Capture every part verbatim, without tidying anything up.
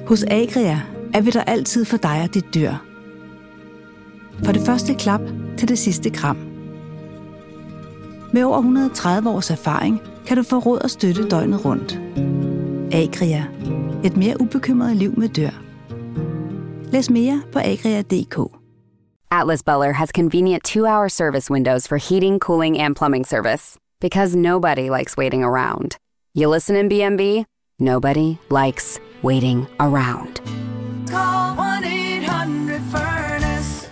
Hos Agria er vi der altid for dig og dit dyr. For det første klap til det sidste kram. Med over et hundrede og tredive års erfaring kan du få råd og støtte døgnet rundt. Agria. Et mere ubekymret liv med dyr. Læs mere på agria punktum d k. Atlas Butler has convenient two-hour service windows for heating, cooling, and plumbing service. Because nobody likes waiting around. You listen in B and B? Nobody likes waiting around. Call one eight hundred furnace.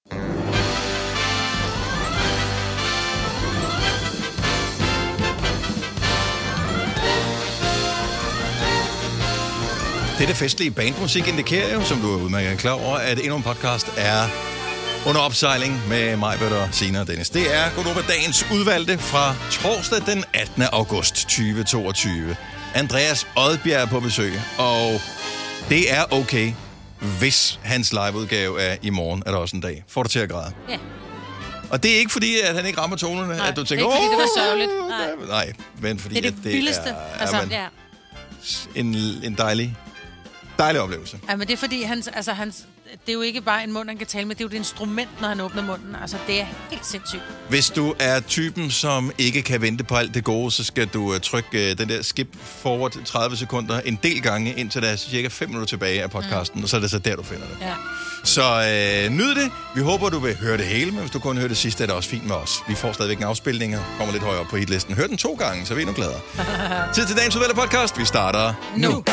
Dette festlige bandmusik indikerer jo, som du er udmærket klar over, at endnu en podcast er under opsejling med mig, Bøtter, Signe og Dennis. Det er Godnova dagens udvalgte fra torsdag den attende august tyve toogtyve. Andreas Odbjerg på besøg, og det er okay, hvis hans liveudgave er i morgen, er der også en dag. Får dig til at græde. Ja. Og det er ikke fordi, at han ikke rammer tonerne, Nej, at du tænker, åh, det er ikke, fordi det var sørgeligt. Nej. Nej, men fordi det er det, at det vildeste. er, Altså, er man, ja. en, en dejlig, dejlig oplevelse. Ja, men det er fordi, hans, altså, hans, det er jo ikke bare en mund, han kan tale med, det er jo et instrument, når han åbner munden. Altså, det er helt sindssygt. Hvis du er typen, som ikke kan vente på alt det gode, så skal du uh, trykke uh, den der skip forward tredive sekunder en del gange, indtil der er cirka fem minutter tilbage af podcasten, mm. og så er det så der, du finder det. Ja. Så uh, nyd det. Vi håber, du vil høre det hele, men hvis du kun hører det sidste, er det også fint med os. Vi får stadigvæk en afspilning og kommer lidt højere op på hitlisten. Hør den to gange, så er vi endnu gladere. Tid til dagens udvalgte podcast. Vi starter nu. nu.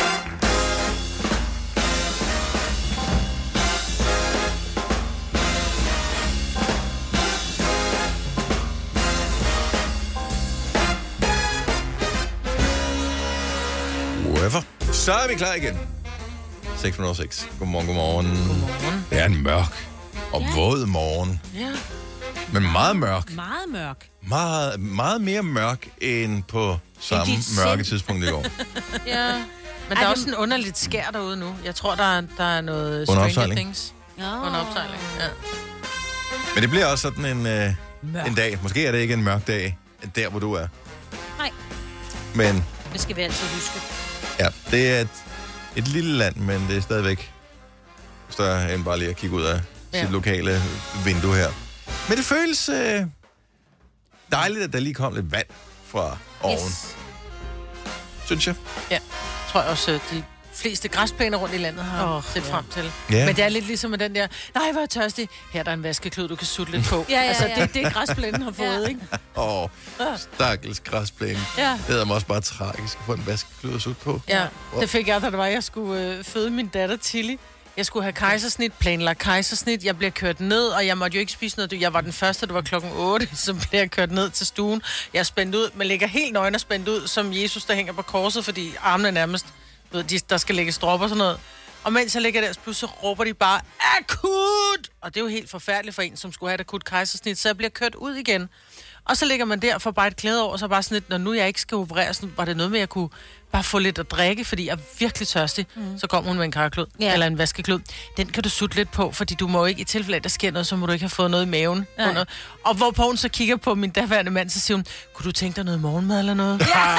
Så er vi klar igen. seks minutter seks. Godmorgen, godmorgen. Godmorgen. Det er en mørk og ja. våd morgen. Ja. Men meget mørk. Meget mørk. Meget, meget mere mørk end på samme mørke tidspunkt i går. Ja. Men der er også en underligt skær derude nu. Jeg tror, der er, der er noget Stranger Things. Oh. Under opsejling, ja. Men det bliver også sådan en, øh, en dag. Måske er det ikke en mørk dag, der hvor du er. Nej. Men det skal vi altid huske. Ja, det er et, et lille land, men det er stadigvæk større end bare lige at kigge ud af ja. sit lokale vindue her. Men det føles øh, dejligt, at der lige kom lidt vand fra oven. Yes. Synes jeg. Ja, jeg tror også, at de fleste græsplæner rundt i landet har oh, set ja. frem til. Ja. Men det er lidt ligesom med den der, nej, hvor er tørstig. Her er der en vaskeklud, du kan sutte lidt på. ja, ja, altså, ja. det det græsplænen har fået, ja. ikke? Åh, oh, stakkels græsplæne. Ja. Det er mig også bare tragisk at få en vaskeklud at sutte på. Ja, wow. Det fik jeg, da det var, jeg skulle øh, føde min datter Tilly. Jeg skulle have kejsersnit, planlagt kejsersnit. Jeg blev kørt ned, og jeg måtte jo ikke spise noget. Jeg var den første, det var klokken otte, så blev jeg kørt ned til stuen. Jeg er spændt ud, man ligger helt nøgen og spændt ud, som Jesus, der hænger på korset, fordi armene nærmest, ved, de, der skal lægge strop og sådan noget. Og mens jeg ligger der, så råber de bare, akut! Og det er jo helt forfærdeligt for en, som skulle have et akut kejsersnit, så jeg bliver kørt ud igen. Og så ligger man der for bare et klæde over, så bare sådan lidt, når nu jeg ikke skal opereres, var det noget med, at jeg kunne bare få lidt at drikke, fordi jeg er virkelig tørstig. Mm. Så kom hun med en karklud, ja. eller en vaskeklud. Den kan du sutte lidt på, fordi du må ikke, i tilfælde af, der sker noget, så må du ikke have fået noget i maven. Under. Og hvorpå hun så kigger på min daværende mand, så siger hun, kunne du tænke dig noget morgenmad eller noget? Ja.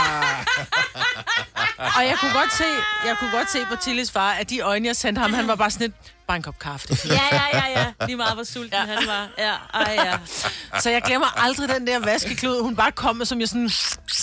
Og jeg kunne godt se, jeg kunne godt se på Tillys far, at de øjne, jeg sendte ham, han var bare sådan lidt, bare en kop kaffe. Ja, ja, ja, ja. Lige meget, hvor sulten ja. han var. Ja, ej, ja. Så jeg glemmer aldrig den der vaskeklud. Hun bare kom med, som jeg sådan...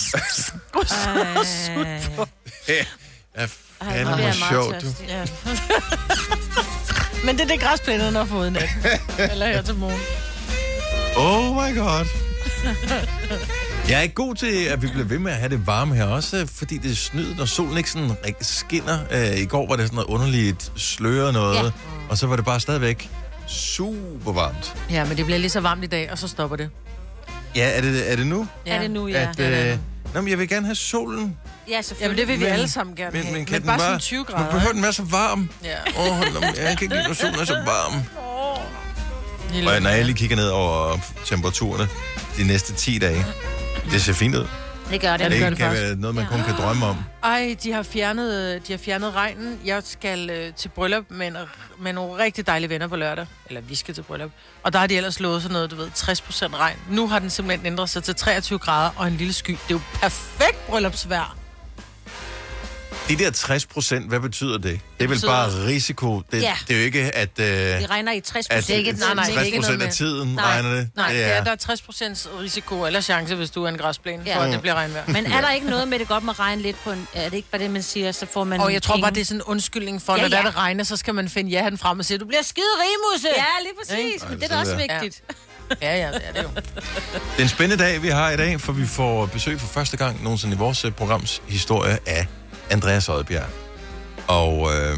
Ja, fandme hvor sjovt, du. Ja. Men det er det, græsplænerne har fået i nat. Eller her til morgen. Oh my god. Jeg er ikke god til, at vi bliver ved med at have det varme her også, fordi det er snyd, når solen ikke sådan rigtig skinner. Uh, I går var det sådan noget underligt sløre noget, ja. Og så var det bare stadigvæk super varmt. Ja, men det bliver lige så varmt i dag, og så stopper det. Ja, er det, er det nu? Ja. Er det nu, ja. At, uh, nå, men jeg vil gerne have solen. Ja, selvfølgelig. Jamen, det vil vi men, alle sammen gerne men, have. Men, kan men bare sådan tyve grader. Men behøver den være så varm? Ja. Åh, oh, jeg kan ikke lide, når solen er så varm. Oh. Og når jeg lige kigger ned over temperaturerne de næste ti dage, det ser fint ud. Det gør det. Det, det, gør det kan være noget, man ja. kun kan drømme om. Ej, de har fjernet, de har fjernet regnen. Jeg skal øh, til bryllup med, en, med nogle rigtig dejlige venner på lørdag. Eller vi skal til bryllup. Og der har de ellers lovet sådan noget, du ved, tres procent regn. Nu har den simpelthen ændret sig til treogtyve grader og en lille sky. Det er jo perfekt bryllupsvejr. De der tres procent, hvad betyder det? Det er vel betyder- bare risiko. Det, Ja. det er jo ikke, at, øh, Det regner i tres at procent. Det er ikke- nej, nej, det er tres ikke procent noget af med- tiden Nej. regner det. Nej, det det er, er, der er tres procent risiko eller chance, hvis du er en græsplæne, Ja. for at det bliver regnvejr. Men er der ikke noget med, det godt må regne lidt på en... Er det ikke bare det, man siger, så får man Og jeg tror penge? bare, det er sådan en undskyldning for, Ja, når ja. der det regner, så skal man finde ja-hatten frem og sige, du bliver skide rig, Musse! Ja, lige præcis. Ej, Men det er sådan da også der. vigtigt. Ja, ja, det er det jo. det er en spændende dag, vi har i dag, for vi får besøg for første gang nogensinde i vores øh, programs historie af Andreas Odbjerg. Og øh,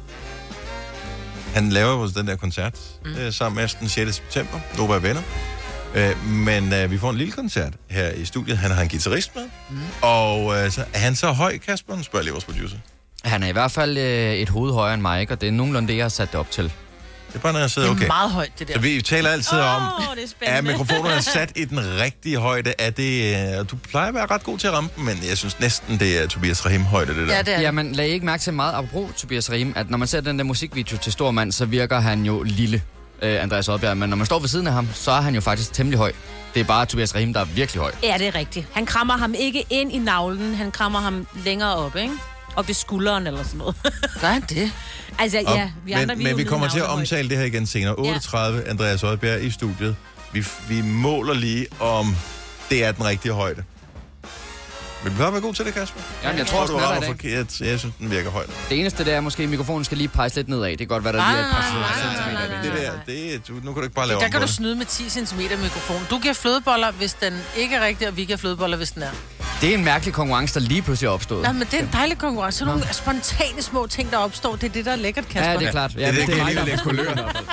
han laver jo den der koncert mm. øh, sammen med os den sjette september. Nova er venner. Øh, men øh, vi får en lille koncert her i studiet. Han har en guitarist med. Mm. Og øh, så, er han så høj, Kasper? Nu spørger jeg lige vores producer. Han er i hvert fald øh, et hoved højere end mig, ikke? Og det er nogenlunde det, jeg har sat det op til. Det er bare, når jeg sidder Det er okay. meget højt, det der. Så vi taler altid oh, om, Åh, det er er spændende. mikrofonerne sat i den rigtige højde? Er det, øh, du plejer at være ret god til at ramme dem, men jeg synes næsten, det er Tobias Rahim højde, det der. Ja, det er det. Jamen, lad I ikke mærke til meget apropos Tobias Rahim, at når man ser den der musikvideo til Stormand, så virker han jo lille, øh, Andreas Odbjerg. Men når man står ved siden af ham, så er han jo faktisk temmelig høj. Det er bare Tobias Rahim, der er virkelig høj. Ja, det er rigtigt. Han krammer ham ikke ind i navlen, han krammer ham længere op, ikke? Op ved skulderen eller sådan noget. Gør han det? Altså, Og- ja, vi andre, men er men jo vi kommer nede til at navlehøjde. omtale det her igen senere. otte tredive, Andreas Odbjerg i studiet. Vi, vi måler lige, om det er den rigtige højde. Vil du bare være god til det, Kasper? Jamen, jeg Jeg tror tror, også, du den er der rammer i dag. forkert. Jeg synes, den virker højt. Det eneste, det er måske, at mikrofonen skal lige pejse lidt nedad. Det kan godt være, der lige er et par nej, nej, centimeter. nej, nej. Det der, det, er- du, nu kan du ikke bare lave Der om kan på du det. snyde med ti centimeter mikrofon. Du giver flødeboller, hvis den ikke er rigtig, og vi giver flødeboller, hvis den er. Det er en mærkelig konkurrence, der lige pludselig er opstået. Nej, men det er en dejlig konkurrence. Så nogle spontane små ting, der opstår, det er det, der er lækkert, Kasper. Ja, det er klart. Det er det, det kan mig, lige der- lidt kulør.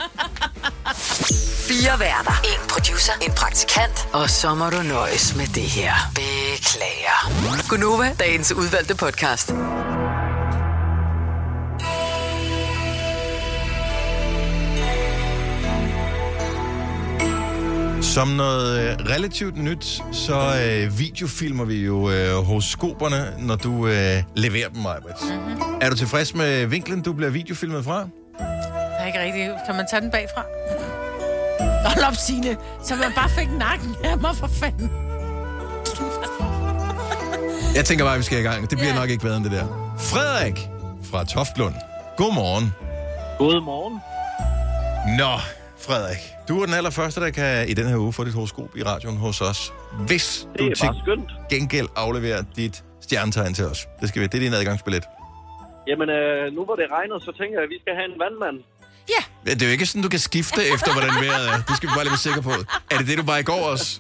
Fire værter. En producer. En praktikant. Og så må du nøjes med det her. Beklager. Gunova, dagens udvalgte podcast. Som noget øh, relativt nyt, så øh, videofilmer vi jo øh, horoskoperne, når du øh, leverer dem, Majbrit. Mm-hmm. Er du tilfreds med vinklen, du bliver videofilmet fra? Det er ikke rigtigt. Kan man tage den bagfra? Hold op, Signe. Så man bare fik nakken af mig, for fanden. Jeg tænker bare, at vi skal i gang. Det bliver Ja. nok ikke bedre end det der. Frederik fra Toftlund. Godmorgen. Godmorgen. Nå, Frederik. Du er den allerførste, der kan i den her uge få dit horoskop i radioen hos os. Hvis Det du er til bare skønt. gengæld afleverer dit stjernetegn til os. Det skal vi. Det er din adgangsbillet. Jamen, øh, nu hvor det regner, så tænker jeg, at vi skal have en vandmand. Ja, det er jo ikke sådan, du kan skifte efter, hvordan vejret er. Det skal vi bare lige være sikre på. Er det det, du var i går også?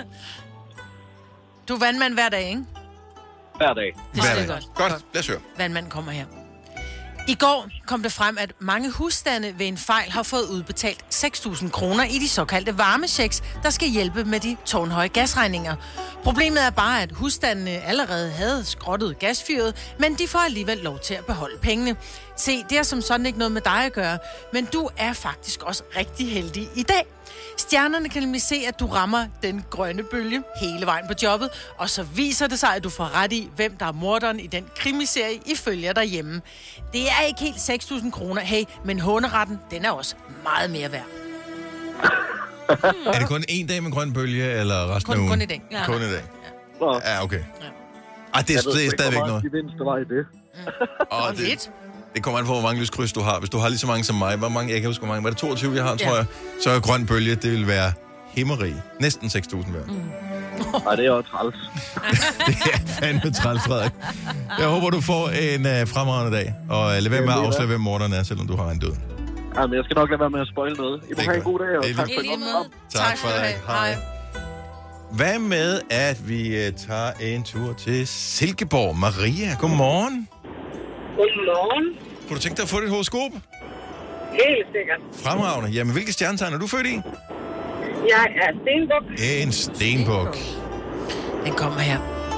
Du er vandmand hver dag, ikke? Hver dag. Det Hver er dag. godt. Godt, lad os høre. Vandmanden kommer her. I går kom det frem, at mange husstande ved en fejl har fået udbetalt seks tusind kroner i de såkaldte varmechecks, der skal hjælpe med de tårnhøje gasregninger. Problemet er bare, at husstandene allerede havde skrottet gasfyret, men de får alligevel lov til at beholde pengene. Se, det er som sådan ikke noget med dig at gøre, men du er faktisk også rigtig heldig i dag. Stjernerne kan nemlig se, at du rammer den grønne bølge hele vejen på jobbet, og så viser det sig, at du får ret i, hvem der er morderen i den krimiserie, I følger derhjemme. Det er ikke helt seks tusind kroner, hey, men håneretten, den er også meget mere værd. Er det kun en dag med grøn bølge, eller resten Kun- af ugen? kun i dag. Ja. Kun i dag. Så, Ja, okay. Ej, det, er- det er stadigvæk noget. gevinst, der var i det. Og Og det, lidt. det kommer an på, hvor mange lyskryds du har. Hvis du har lige så mange som mig, hvor mange, jeg kan huske, hvor mange, var det toogtyve, jeg har, tror Ja. jeg, så er grøn bølge, det vil være himmerig. Næsten seks tusind værd. Mm. Nej, det er også træls. Det er fandme træls, Frederik. Jeg håber, du får en uh, fremragende dag, og uh, lad være med at Jamen, det er afsløre, hvem morderen er, selvom du har en død. Jamen, jeg skal nok lade være med at spoil noget. I må Det er have en godt. god dag, og Det er tak lige- for I et lige godt måde. program. Tak, skal du Frederik. have. Hej. Hvad med, at vi uh, tager en tur til Silkeborg? Maria, godmorgen. Godmorgen. Kunne du tænke dig at få dit horoskop? Helt sikkert. Fremragende. Jamen, hvilke stjernetegn er du født i? Jeg er Stenbuk. En stenbuk. Den kommer her.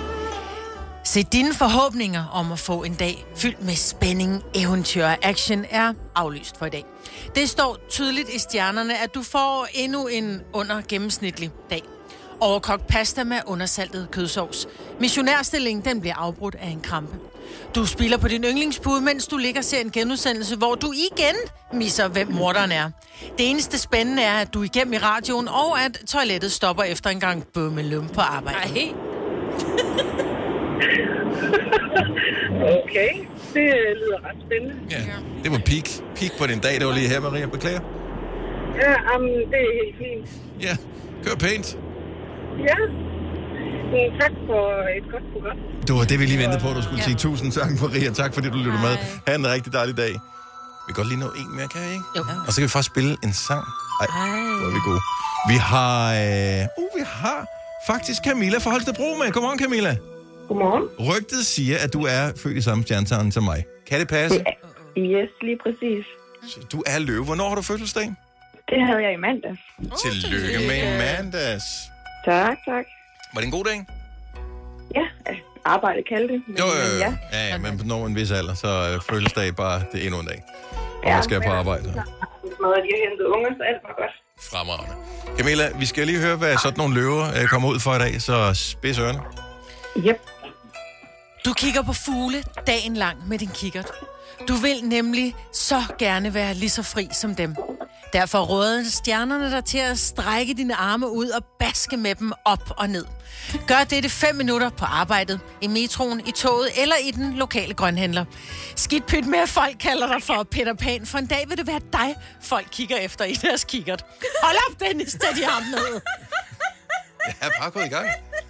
Se, dine forhåbninger om at få en dag fyldt med spænding, eventyr og action er aflyst for i dag. Det står tydeligt i stjernerne, at du får endnu en under gennemsnitlig dag. Overkogt pasta med undersaltet kødsovs. Missionærstillingen, den bliver afbrudt af en krampe. Du spiller på din yndlingspude, mens du ligger og ser en genudsendelse, hvor du igen misser, hvem morderen er. Det eneste spændende er, at du er igennem i radioen, og at toilettet stopper efter en gang bummelum på arbejde. Ej, Okay, det lyder ret spændende. Ja, det var peak. Peak på din dag, det var lige her, Maria. Beklager. Ja, um, det er helt fint. Ja, kør pænt. Ja, mm, tak for et godt program. Det var det, vi lige ventede på, du skulle sige. Tusind tak, Maria. Tak fordi du lyttede med. Ha' en rigtig dejlig dag. Vi kan godt lige nå en mere, kan vi ikke? Jo. Og så kan vi faktisk spille en sang. Ej, hvor er vi gode. Vi har... Øh... Uh, vi har faktisk Camilla fra Holstebro med. Godmorgen, Camilla. Godmorgen. Rygtet siger, at du er født i samme stjernetegn som mig. Kan det passe? Det er, yes, lige præcis. Så du er løve. Hvornår har du fødselsdag? Det havde jeg i mandags. Oh, tillykke med mandags. Tak, tak. Var det en god dag? Ja, arbejde kaldte det. Jo, jo, jo. Ja, ja, men når en vis alder, så er fødselsdag bare det er endnu en dag. Og man skal på arbejde. Noget, de har hentet unger, så alt var godt. Fremragende. Camilla, vi skal lige høre, hvad sådan nogle løver øh, kommer ud for i dag, så spids ørerne. Yep. Du kigger på fugle dagen lang med din kikkert. Du vil nemlig så gerne være lige så fri som dem. Derfor råder stjernerne dig til at strække dine arme ud og baske med dem op og ned. Gør dette fem minutter på arbejdet, i metroen, i toget eller i den lokale grønhandler. Skidt pyt med, at folk kalder dig for Peter Pan, for en dag vil det være dig, folk kigger efter i deres kikkert. Hold op, Dennis, tag de arme ned. Jeg er bare gået i gang.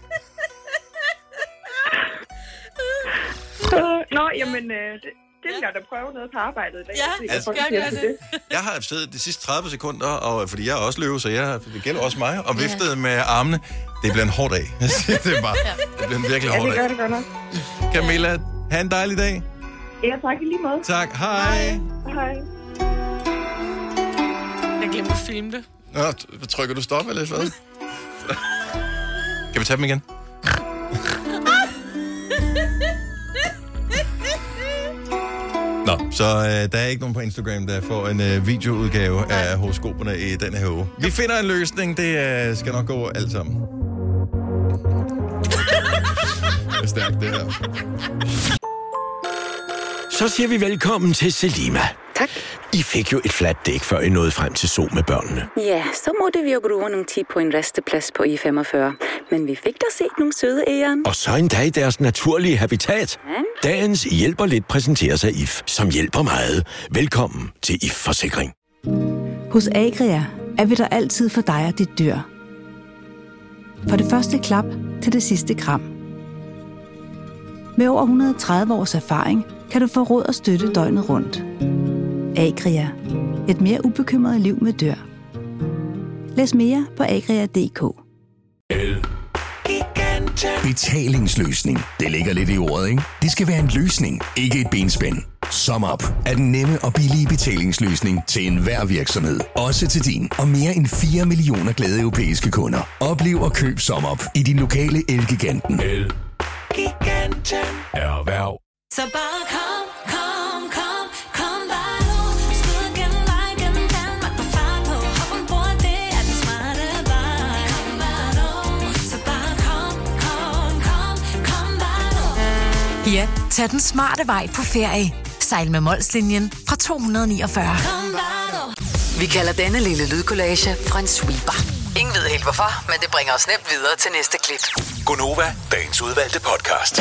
Nå, jamen, øh, det, det vil jeg da prøve noget på arbejdet i dag. Ja, altså, jeg gør det. Jeg har siddet de sidste tredive sekunder, og, fordi jeg er også løve, så jeg, det gælder også mig, og viftet ja. med armene. Det bliver en hård dag. det, er bare, det bliver en virkelig hård dag. Ja, det gør det godt nok. Camilla, have en dejlig dag. Ja, tak i lige måde. Tak, hej. Hej. Jeg glemte at filme det. Nå, trykker du stop eller hvad? Kan vi tage dem igen? Nå, så øh, der er ikke nogen på Instagram, der får en øh, videoudgave af horoskoperne i den her uge. Vi finder en løsning, det øh, skal nok gå alt sammen. Det er stærkt, det her. Så siger vi velkommen til Selima. Tak. I fik jo et fladt dæk, før I nåede frem til Zoo med børnene. Ja, så måtte vi jo bruge nogle tid på en resteplads på I femogfyrre. Men vi fik da set nogle søde æren. Og så endda i deres naturlige habitat. Ja. Dagens hjælper lidt præsenteres af I F, som hjælper meget. Velkommen til I F-forsikring. Hos Agria er vi der altid for dig og dit dyr. For det første klap til det sidste kram. Med over et hundrede og tredive års erfaring kan du få råd og støtte døgnet rundt. Agria. Et mere ubekymret liv med dyr. Læs mere på agria punktum d k. Betalingsløsning. Det ligger lidt i ordet, ikke? Det skal være en løsning, ikke et benspænd. SumUp er den nemme og billige betalingsløsning til enhver virksomhed. Også til din og mere end fire millioner glade europæiske kunder. Oplev og køb SumUp i din lokale Elgiganten. Elgiganten. Erhverv. Så bare kom, kom, kom, kom bare nu. Skud gennem vej, gennem Danmark på far på. Hop ombord, det er den smarte vej. Kom bare nu. Så bare kom, kom, kom, kom bare nu. Ja, tag den smarte vej på ferie. Sejl med Molslinjen fra to hundrede og niogfyrre. Kom bare nu. Vi kalder denne lille lydkollage en sweeper. Ingen ved helt hvorfor, men det bringer os nemt videre til næste klip. Gonova, dagens udvalgte podcast.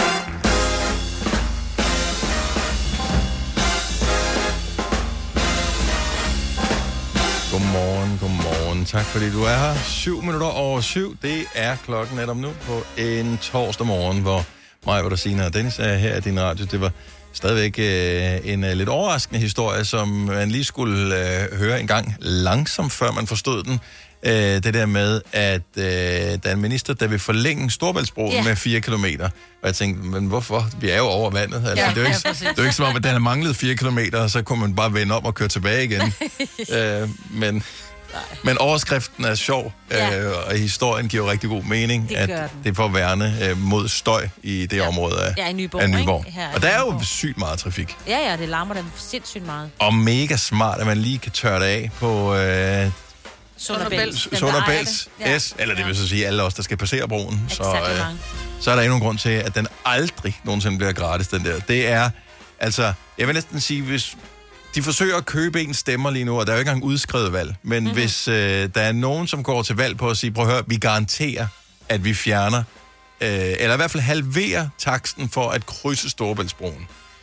Godmorgen, godmorgen. Tak fordi du er her. Syv minutter over syv. Det er klokken netop nu på en torsdag morgen, hvor mig, hvor der Signe og Dennis er her i din radio. Det var stadigvæk øh, en øh, lidt overraskende historie, som man lige skulle øh, høre en gang langsomt, før man forstod den. Øh, det der med, at øh, der er en minister, der vil forlænge Storebæltsbroen yeah. med fire kilometer. Og jeg tænkte, men hvorfor? Vi er jo over vandet. Altså, ja, det er jo ikke, ja, det er jo ikke som om, at den har manglet fire kilometer, og så kunne man bare vende om og køre tilbage igen. øh, men, men overskriften er sjov, Ja. øh, og historien giver jo rigtig god mening, Det at gør den. det er for at værne øh, mod støj i det ja. område af, Ja, i Nyborg, af Nyborg. ikke? Her i Og der er jo Nyborg. sygt meget trafik. Ja, ja, det larmer dem sindssygt meget. Og mega smart, at man lige kan tørre det af på øh, Sunderbælt. Sunderbælts S, eller det vil så sige alle os, der skal passere broen. Så, Exakt øh, mange. så er der ikke nogen grund til, at den aldrig nogensinde bliver gratis, den der. Det er, altså, jeg vil næsten sige, hvis de forsøger at købe en stemmer lige nu, og der er jo ikke engang udskrevet valg, men mm-hmm. hvis øh, der er nogen, som går til valg på at sige, prøv at høre, vi garanterer, at vi fjerner, øh, eller i hvert fald halverer taksten for at krydse Storebæltsbroen.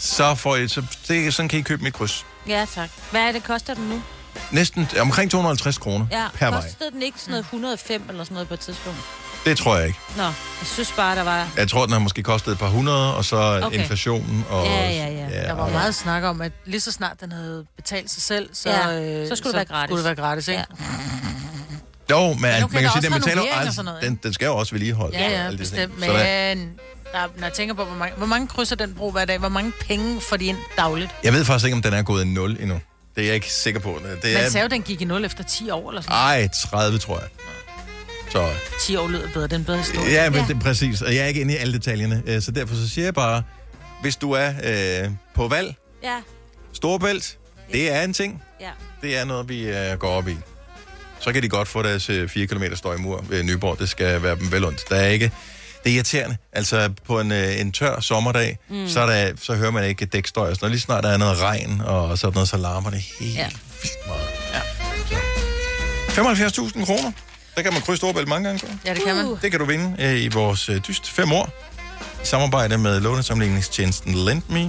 så får I, så det, sådan kan I købe mit kryds. Ja, tak. Hvad er det, koster den nu? Næsten omkring to hundrede og halvtreds kroner Ja, per vej. kostede den ikke sådan noget et hundrede og fem eller sådan noget på et tidspunkt? Det tror jeg ikke. Nå, jeg synes bare, der var... Jeg tror, den har måske kostet et par hundrede, og så Okay. inflationen. Og, Ja, ja, ja. Der var meget snak om, at lige så snart den havde betalt sig selv, så, Ja, øh, så skulle det være gratis. Skulle det være gratis, ikke? Ja. Jo, men, Men man nu kan kan der sige, også den betaler renovering og altså, sådan noget, den, den skal jo også vedligeholde. Ja, ja, alle de ting. bestemt. Så der- Men der, når jeg tænker på, hvor mange, hvor mange krydser den brug hver dag, hvor mange penge får de ind dagligt? Jeg ved faktisk ikke, om den er gået i nul endnu. Det er jeg ikke sikker på. Det Man er, sagde jo, den gik i nul efter ti år eller sådan ej, tredive, tror jeg. Så, ti år lyder bedre, den bedre historie. ja, men det er præcis. Og jeg er ikke inde i alle detaljerne. øh, Så derfor så siger jeg bare, hvis du er øh, på valg, Ja, Storebælt, det er en ting. ja. Det er noget, vi øh, går op i. Så kan de godt få deres øh, fire kilometer støjmur ved Nyborg. Det skal være dem vel ondt. Der er ikke... Det er irriterende. Altså, på en, øh, en tør sommerdag, mm. så, er der, så hører man ikke dækstøj. Og sådan noget. Lige snart der er noget regn og sådan noget, så larmer det helt Ja. vildt meget. Ja. femoghalvfjerds tusind kroner. Der kan man krydse Storebælt mange gange. Så. Ja, det kan man. Det kan du vinde øh, i vores øh, dyst fem år. I samarbejde med lånesamligningstjenesten LendMe.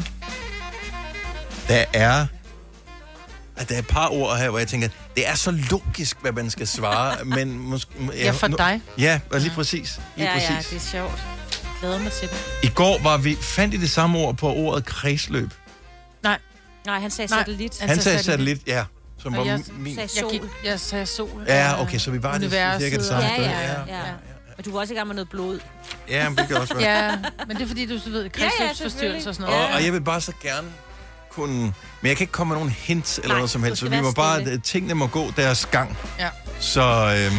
Der er... at der er et par ord her, hvor jeg tænker, det er så logisk, hvad man skal svare, men måske... Ja, for nu- dig. Ja, og lige præcis. Lige Ja, ja, præcis. det er sjovt. Jeg glæder mig til det. I går var vi, fandt I det samme ord på ordet kredsløb. Nej. Nej, han sagde Nej. satellit. Han sagde satellit, ja. Som Og var jeg min... sagde Jeg, sol. gik, jeg sagde sol. Ja, okay, så vi var det Universet cirka det samme Ja, sted. ja, Ja, ja. Og du var også i gang med noget blod. ja, men det kan også være. Ja, men det er fordi, du ved, kredsløbsforstyrrelse og sådan noget. Og, og jeg vil bare så gerne kunne... Men jeg kan ikke komme med nogen hints eller Nej, noget som du helst, så skal vi være må bare... stille. Tingene må gå deres gang. Ja. Så øhm,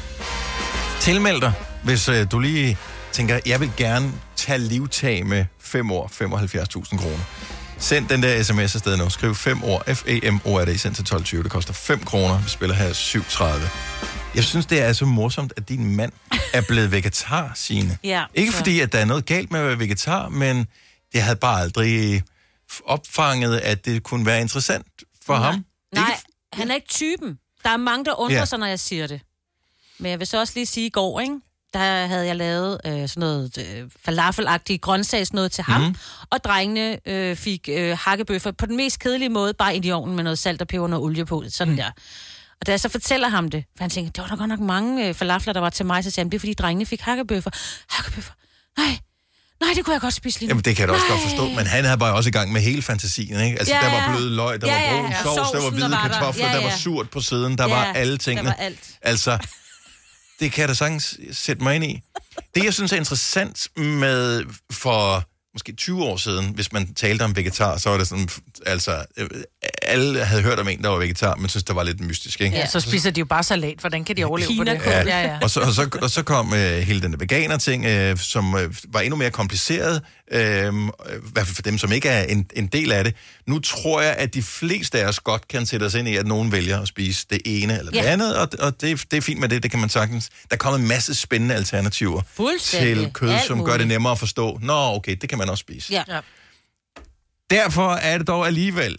tilmeld dig, hvis øh, du lige tænker, jeg vil gerne tage livtag med fem år, femoghalvfjerds tusind kroner. Send den der sms afsted nu. Skriv fem år, F E M O R D, send til tolv tyve. Det koster fem kroner. Vi spiller her syv tredive. Jeg synes, det er så morsomt, at din mand er blevet vegetar, Signe. Ja, Ikke så- fordi, at der er noget galt med at være vegetar, men det havde bare aldrig opfanget, at det kunne være interessant for Nej. ham. Nej, han er ikke typen. Der er mange, der undrer Ja. ja. sig, når jeg siger det. Men jeg vil så også lige sige, i går, ikke? Der havde jeg lavet øh, sådan noget øh, falafelagtigt grøntsagsnød til ham, Mhm. mm. og drengene øh, fik øh, hakkebøffer på den mest kedelige måde, bare ind i ovnen med noget salt og peber og noget olie på, sådan mm. der. Og da jeg så fortæller ham det, for han tænker, det var der godt nok mange øh, falafler, der var til mig, så siger han, det er fordi drengene fik hakkebøffer. Hakkebøffer? Nej, nej, det kunne jeg godt spise lige nu. Jamen, det kan jeg da også Nej. godt forstå, men han havde bare også i gang med hele fantasien, ikke? Altså, Ja, der var ja. blød løg, der Ja, var ja, brun ja. sovs, der var Sovsen, hvide der var der. kartofler, Ja, der var ja. surt på siden, der Ja, var alle tingene. der var alt. Altså, det kan jeg da sagtens sætte mig ind i. Det, jeg synes er interessant med for måske tyve år siden, hvis man talte om vegetar, så var det sådan, altså, øh, alle havde hørt om en, der var vegetar, men synes, det var lidt mystisk, ikke? Ja, så spiser de jo bare salat. Hvordan kan de overleve på det? Ja. Ja, ja. Og, så, og, så, og så kom øh, hele den der veganer-ting, øh, som øh, var endnu mere kompliceret, øh, i hvert fald for dem, som ikke er en, en del af det. Nu tror jeg, at de fleste af os godt kan sætte os ind i, at nogen vælger at spise det ene eller det Ja. andet, og, og det, det er fint med det, det kan man sagtens. Der er kommet en masse spændende alternativer Fuldstændig. til kød, Alt som gør muligt. det nemmere at forstå. Nå, okay, det kan man også spise. Ja. Ja. Derfor er det dog alligevel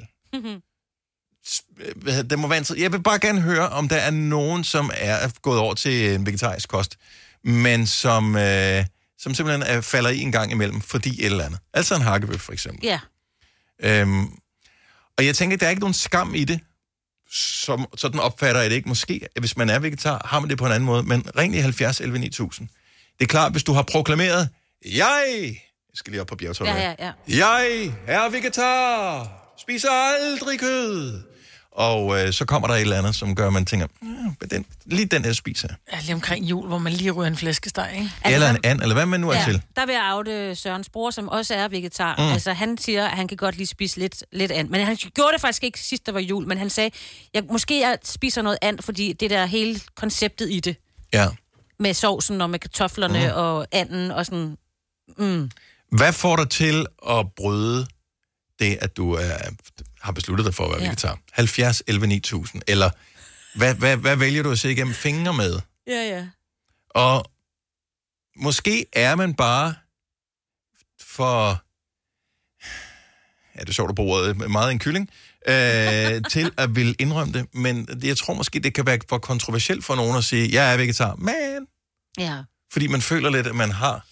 hvad hedder- det må være inter- jeg vil bare gerne høre, om der er nogen, som er gået over til en vegetarisk kost, men som, øh, som simpelthen er, falder i en gang imellem, fordi et eller andet. Altså en hakkebøf, for eksempel. Ja. Øhm, og jeg tænker, der er ikke nogen skam i det, som, sådan opfatter jeg det ikke. Måske, hvis man er vegetar, har man det på en anden måde, men ring i halvfjerds elleve ni tusind. Det er klart, hvis du har proklameret, jeg, jeg skal lige op på bjergtårnet. Ja, ja, ja. Jeg er vegetar, spiser aldrig kød. Og øh, så kommer der et eller andet, som gør, at man tænker, ja, den, lige den her spiser jeg. Ja, lige omkring jul, hvor man lige ryger en flæskesteg, ikke? Eller en and, eller hvad man nu er ja, til. der vil jeg oute Sørens bror, som også er vegetar. Mm. Mm. Altså, han siger, at han kan godt lige spise lidt, lidt and. Men han gjorde det faktisk ikke sidst, der var jul. Men han sagde, jeg, måske jeg spiser noget and, fordi det der hele konceptet i det, Ja. med sovsen og med kartoflerne mm. og anden og sådan... Mm. Hvad får dig til at bryde det, at du er, har besluttet dig for at være Ja. vegetar? halvfjerds elleve ni tusind. Eller hvad, hvad, hvad vælger du at se igennem fingre med? Ja, ja. Og måske er man bare for... Ja, det er sjovt at bruge ordet meget en kylling, øh, til at ville indrømme det. Men jeg tror måske, det kan være for kontroversielt for nogen at sige, jeg er vegetar, men... Ja. Fordi man føler lidt, at man har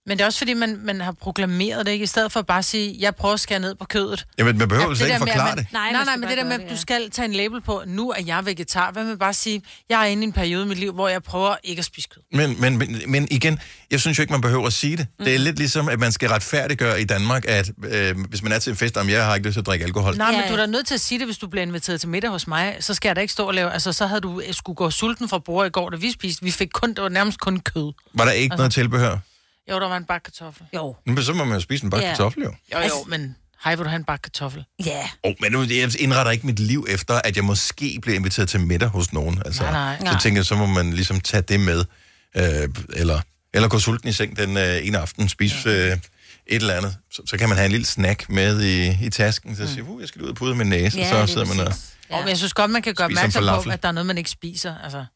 Men det er også fordi, man, man har proklameret det, ikke? I stedet for bare at sige, jeg prøver at skære ned på kødet. Jamen, man behøver At slet ikke der med, forklare at man- det. Nej, nej, nej, men det der med, at du skal tage en label på, nu er jeg vegetar. Hvad med bare sige, jeg er inde i en periode i mit liv, hvor jeg prøver ikke at spise kød. Men, men, men, men igen, jeg synes jo ikke, man behøver at sige det. Mm. Det er lidt ligesom, at man skal retfærdiggøre i Danmark, at øh, hvis man er til en fest, om jeg har ikke lyst til at drikke alkohol. Nej, men du er da nødt til at sige det, hvis du bliver inviteret til middag hos mig, så skal jeg da ikke stå og lave, altså så havde du skulle gå sulten fra bordet i går, da vi spiste. Vi fik kun, det var nærmest kun kød. Var der ikke Altså- noget tilbehør? Jo, der var en bakke kartoffel. Jo. Men så må man jo spise en bakke Ja. kartoffel, jo. Jo, jo, men hej, vil du have en bakke kartoffel? Ja. Oh, men nu, jeg indretter ikke mit liv efter, at jeg måske bliver inviteret til middag hos nogen. Altså, Nej, nej. Så Nej. tænker jeg, så må man ligesom tage det med. Øh, eller, eller gå sulten i seng den øh, ene aften, spise øh, et eller andet. Så, så kan man have en lille snack med i, i tasken, så mm. siger, uh, jeg skal ud og pudre min næse, Ja, og så sidder man og... Ja. Men jeg synes godt, man kan gøre Spiser en opmærksom på, falafel. at der er noget, man ikke spiser. Altså.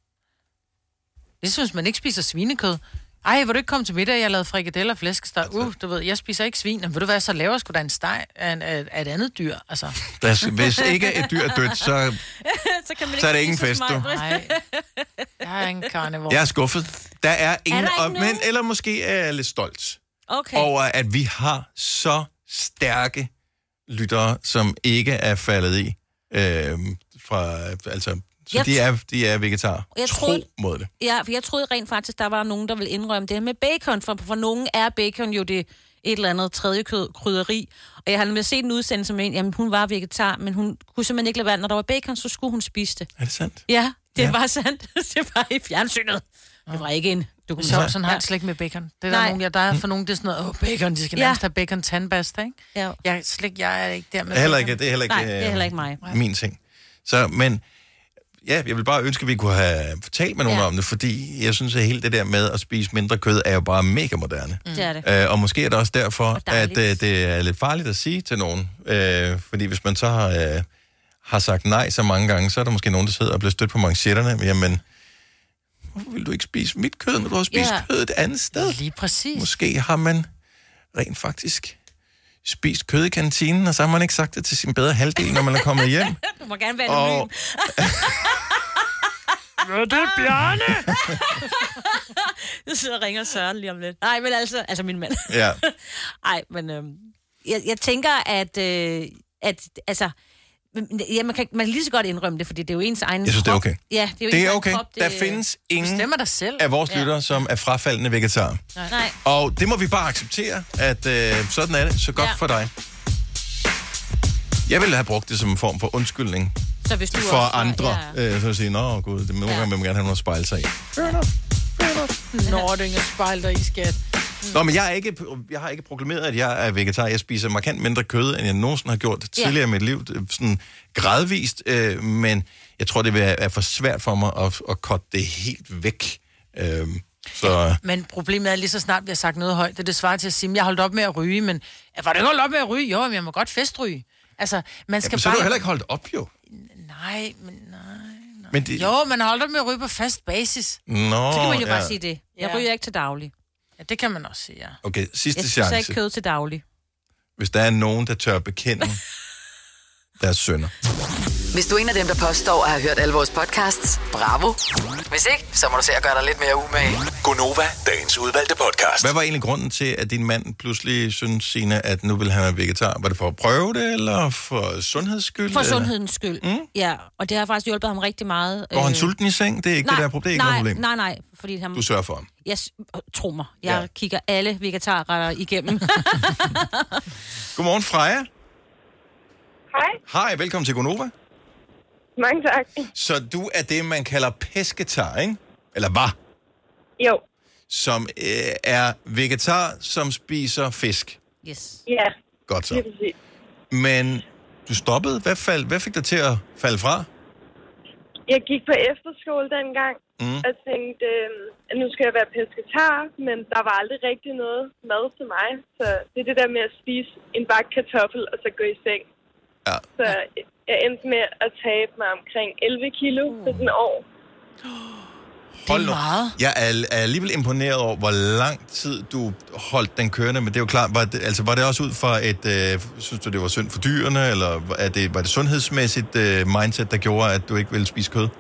Det synes man ikke spiser svinekød. Ej, vil du ikke komme til middag? Jeg har lavet frikadeller og flæskesteg. Uh, du ved, jeg spiser ikke svin. Men ved du hvad, så laver jeg sgu da en steg af, en- af, af et andet dyr. Altså. Der, er- hvis ikke et dyr er dødt, så, så, kan man så er det ikke en spise fest, hos du. mig. Nej, jeg er en carnivore. Jeg er skuffet. Der er ingen... der ikke op, men, nogen? eller måske er jeg lidt stolt Okay. over, at vi har så stærke lyttere, som ikke er faldet i. Øh, fra, altså, så Jeg de er, de er vegetarer. Jeg Tro troede- mod det. Ja, for jeg troede rent faktisk, der var nogen, der ville indrømme det her med bacon, for for nogen er bacon jo det et eller andet tredje kød, krydderi. Og jeg har nemlig set en udsendelse med en, jamen hun var vegetar, men hun kunne simpelthen ikke lade være, når der var bacon, så skulle hun spise det. Er det sandt? Ja, det Ja. var sandt. Det var i fjernsynet. Det var ikke en Det er dokumentar. sjovt, sådan har jeg slet ikke med bacon. Det er der, Nej. nogen, jeg, der er for nogen, det er sådan noget, åh, bacon, de skal Ja. nærmest have bacon tandbasta, ikke? Ja. Jeg er slet ikke, jeg er ikke der med Det er heller bacon. ikke, det er heller ikke, Nej, det er heller ikke mig. øh, min ting. Så, men ja, jeg vil bare ønske, at vi kunne have talt med nogen Ja. om det, fordi jeg synes, at hele det der med at spise mindre kød er jo bare mega moderne. Det er det. Øh, og måske er det også derfor, at dejligt. øh, det er lidt farligt at sige til nogen. Øh, fordi hvis man så har, øh, har sagt nej så mange gange, så er der måske nogen, der sidder og bliver stødt på manchetterne. Jamen, hvorfor vil du ikke spise mit kød, når du har spist Ja. kød et andet sted? Lige præcis. Måske har man rent faktisk spist kød i kantinen, og så har man ikke sagt det til sin bedre halvdel, når man er kommet hjem. Du må gerne være Og- anonym. Er det Bjarne? Nu sidder og ringer Søren lige om lidt. Nej, men altså, altså min mand. Ja. Nej, men øhm, jeg, jeg tænker, at, øh, at altså, ja, man, kan, man kan lige så godt indrømme det, fordi det er jo ens egen Jeg synes, det er krop. okay. Ja, det er jo Det ens er egen okay. krop. Der findes ingen Bestemmer dig selv. af vores lyttere, som er frafaldende vegetarer. Nej. Nej. Og det må vi bare acceptere, at øh, sådan er det. Så godt Ja. for dig. Jeg ville have brugt det som en form for undskyldning Så hvis du for også, andre. Ja, ja. Øh, så at sige, nå gud, det må Ja. ja. man gerne have noget at spejle sig i. Nå, det er ikke spejl dig i, skat. Nå, men jeg, er ikke, jeg har ikke proklameret, at jeg er vegetar. Jeg spiser markant mindre kød, end jeg nogensinde har gjort tidligere i mit liv. Sådan gradvist, øh, men jeg tror, det vil være for svært for mig at, at cutte det helt væk. Øh, så Men problemet er lige så snart, vi har sagt noget højt. Det er det svarer til at sige, at jeg holdt op med at ryge, men ja, var det ikke holdt op med at ryge? Jo, men jeg må godt festryge. Altså, man skal ja, så bare... er du heller ikke holdt op, jo. Nej, men nej. Men det... Jo, man har holdt op med at ryge på fast basis. Nå, Så kan man jo ja. bare sige det. Jeg Ja. ryger ikke til daglig. Ja, det kan man også sige, ja. Okay, sidste Jeg spiser chance. ikke kød til daglig. Hvis der er nogen, der tør bekende deres sønner. Hvis du er en af dem, der påstår at have hørt alle vores podcasts, bravo. Hvis ikke, så må du se at gøre dig lidt mere umage. Gonova, dagens udvalgte podcast. Hvad var egentlig grunden til, at din mand pludselig synes, Signe, at nu vil han være vegetar? Var det for at prøve det, eller for sundheds skyld? For eller? sundhedens skyld. Mm? Ja, og det har faktisk hjulpet ham rigtig meget. Går han Øh, sulten i seng? Det er ikke nej, det der problem. Det er ikke nej, noget problem. nej, nej, fordi han... Du sørger for ham. Jeg, s- tro mig, jeg Ja. ja. kigger alle vegetarretter igennem. Godmorgen, Freja. Hej. Hej, velkommen til Gonova. Mange tak. Så du er det, man kalder pesketar, ikke? Eller var? Jo. Som øh, er vegetar, som spiser fisk. Yes. Ja. Godt så. Lige præcis. Men du stoppede. Hvad, fald, hvad fik dig til at falde fra? Jeg gik på efterskole dengang, Mm. og tænkte, øh, at nu skal jeg være pesketar, men der var aldrig rigtig noget mad til mig. Så det er det der med at spise en bakke kartoffel, og så gå i seng. Ja. Så jeg endte med at tabe mig omkring elleve kilo på sådan et år. Hold nu. Jeg er, er alligevel imponeret over, hvor lang tid du holdt den kørende, men det er jo klart, var det, altså, var det også ud fra et, øh, synes du, det var synd for dyrene, eller er det, var det sundhedsmæssigt øh, mindset, der gjorde, at du ikke ville spise kød?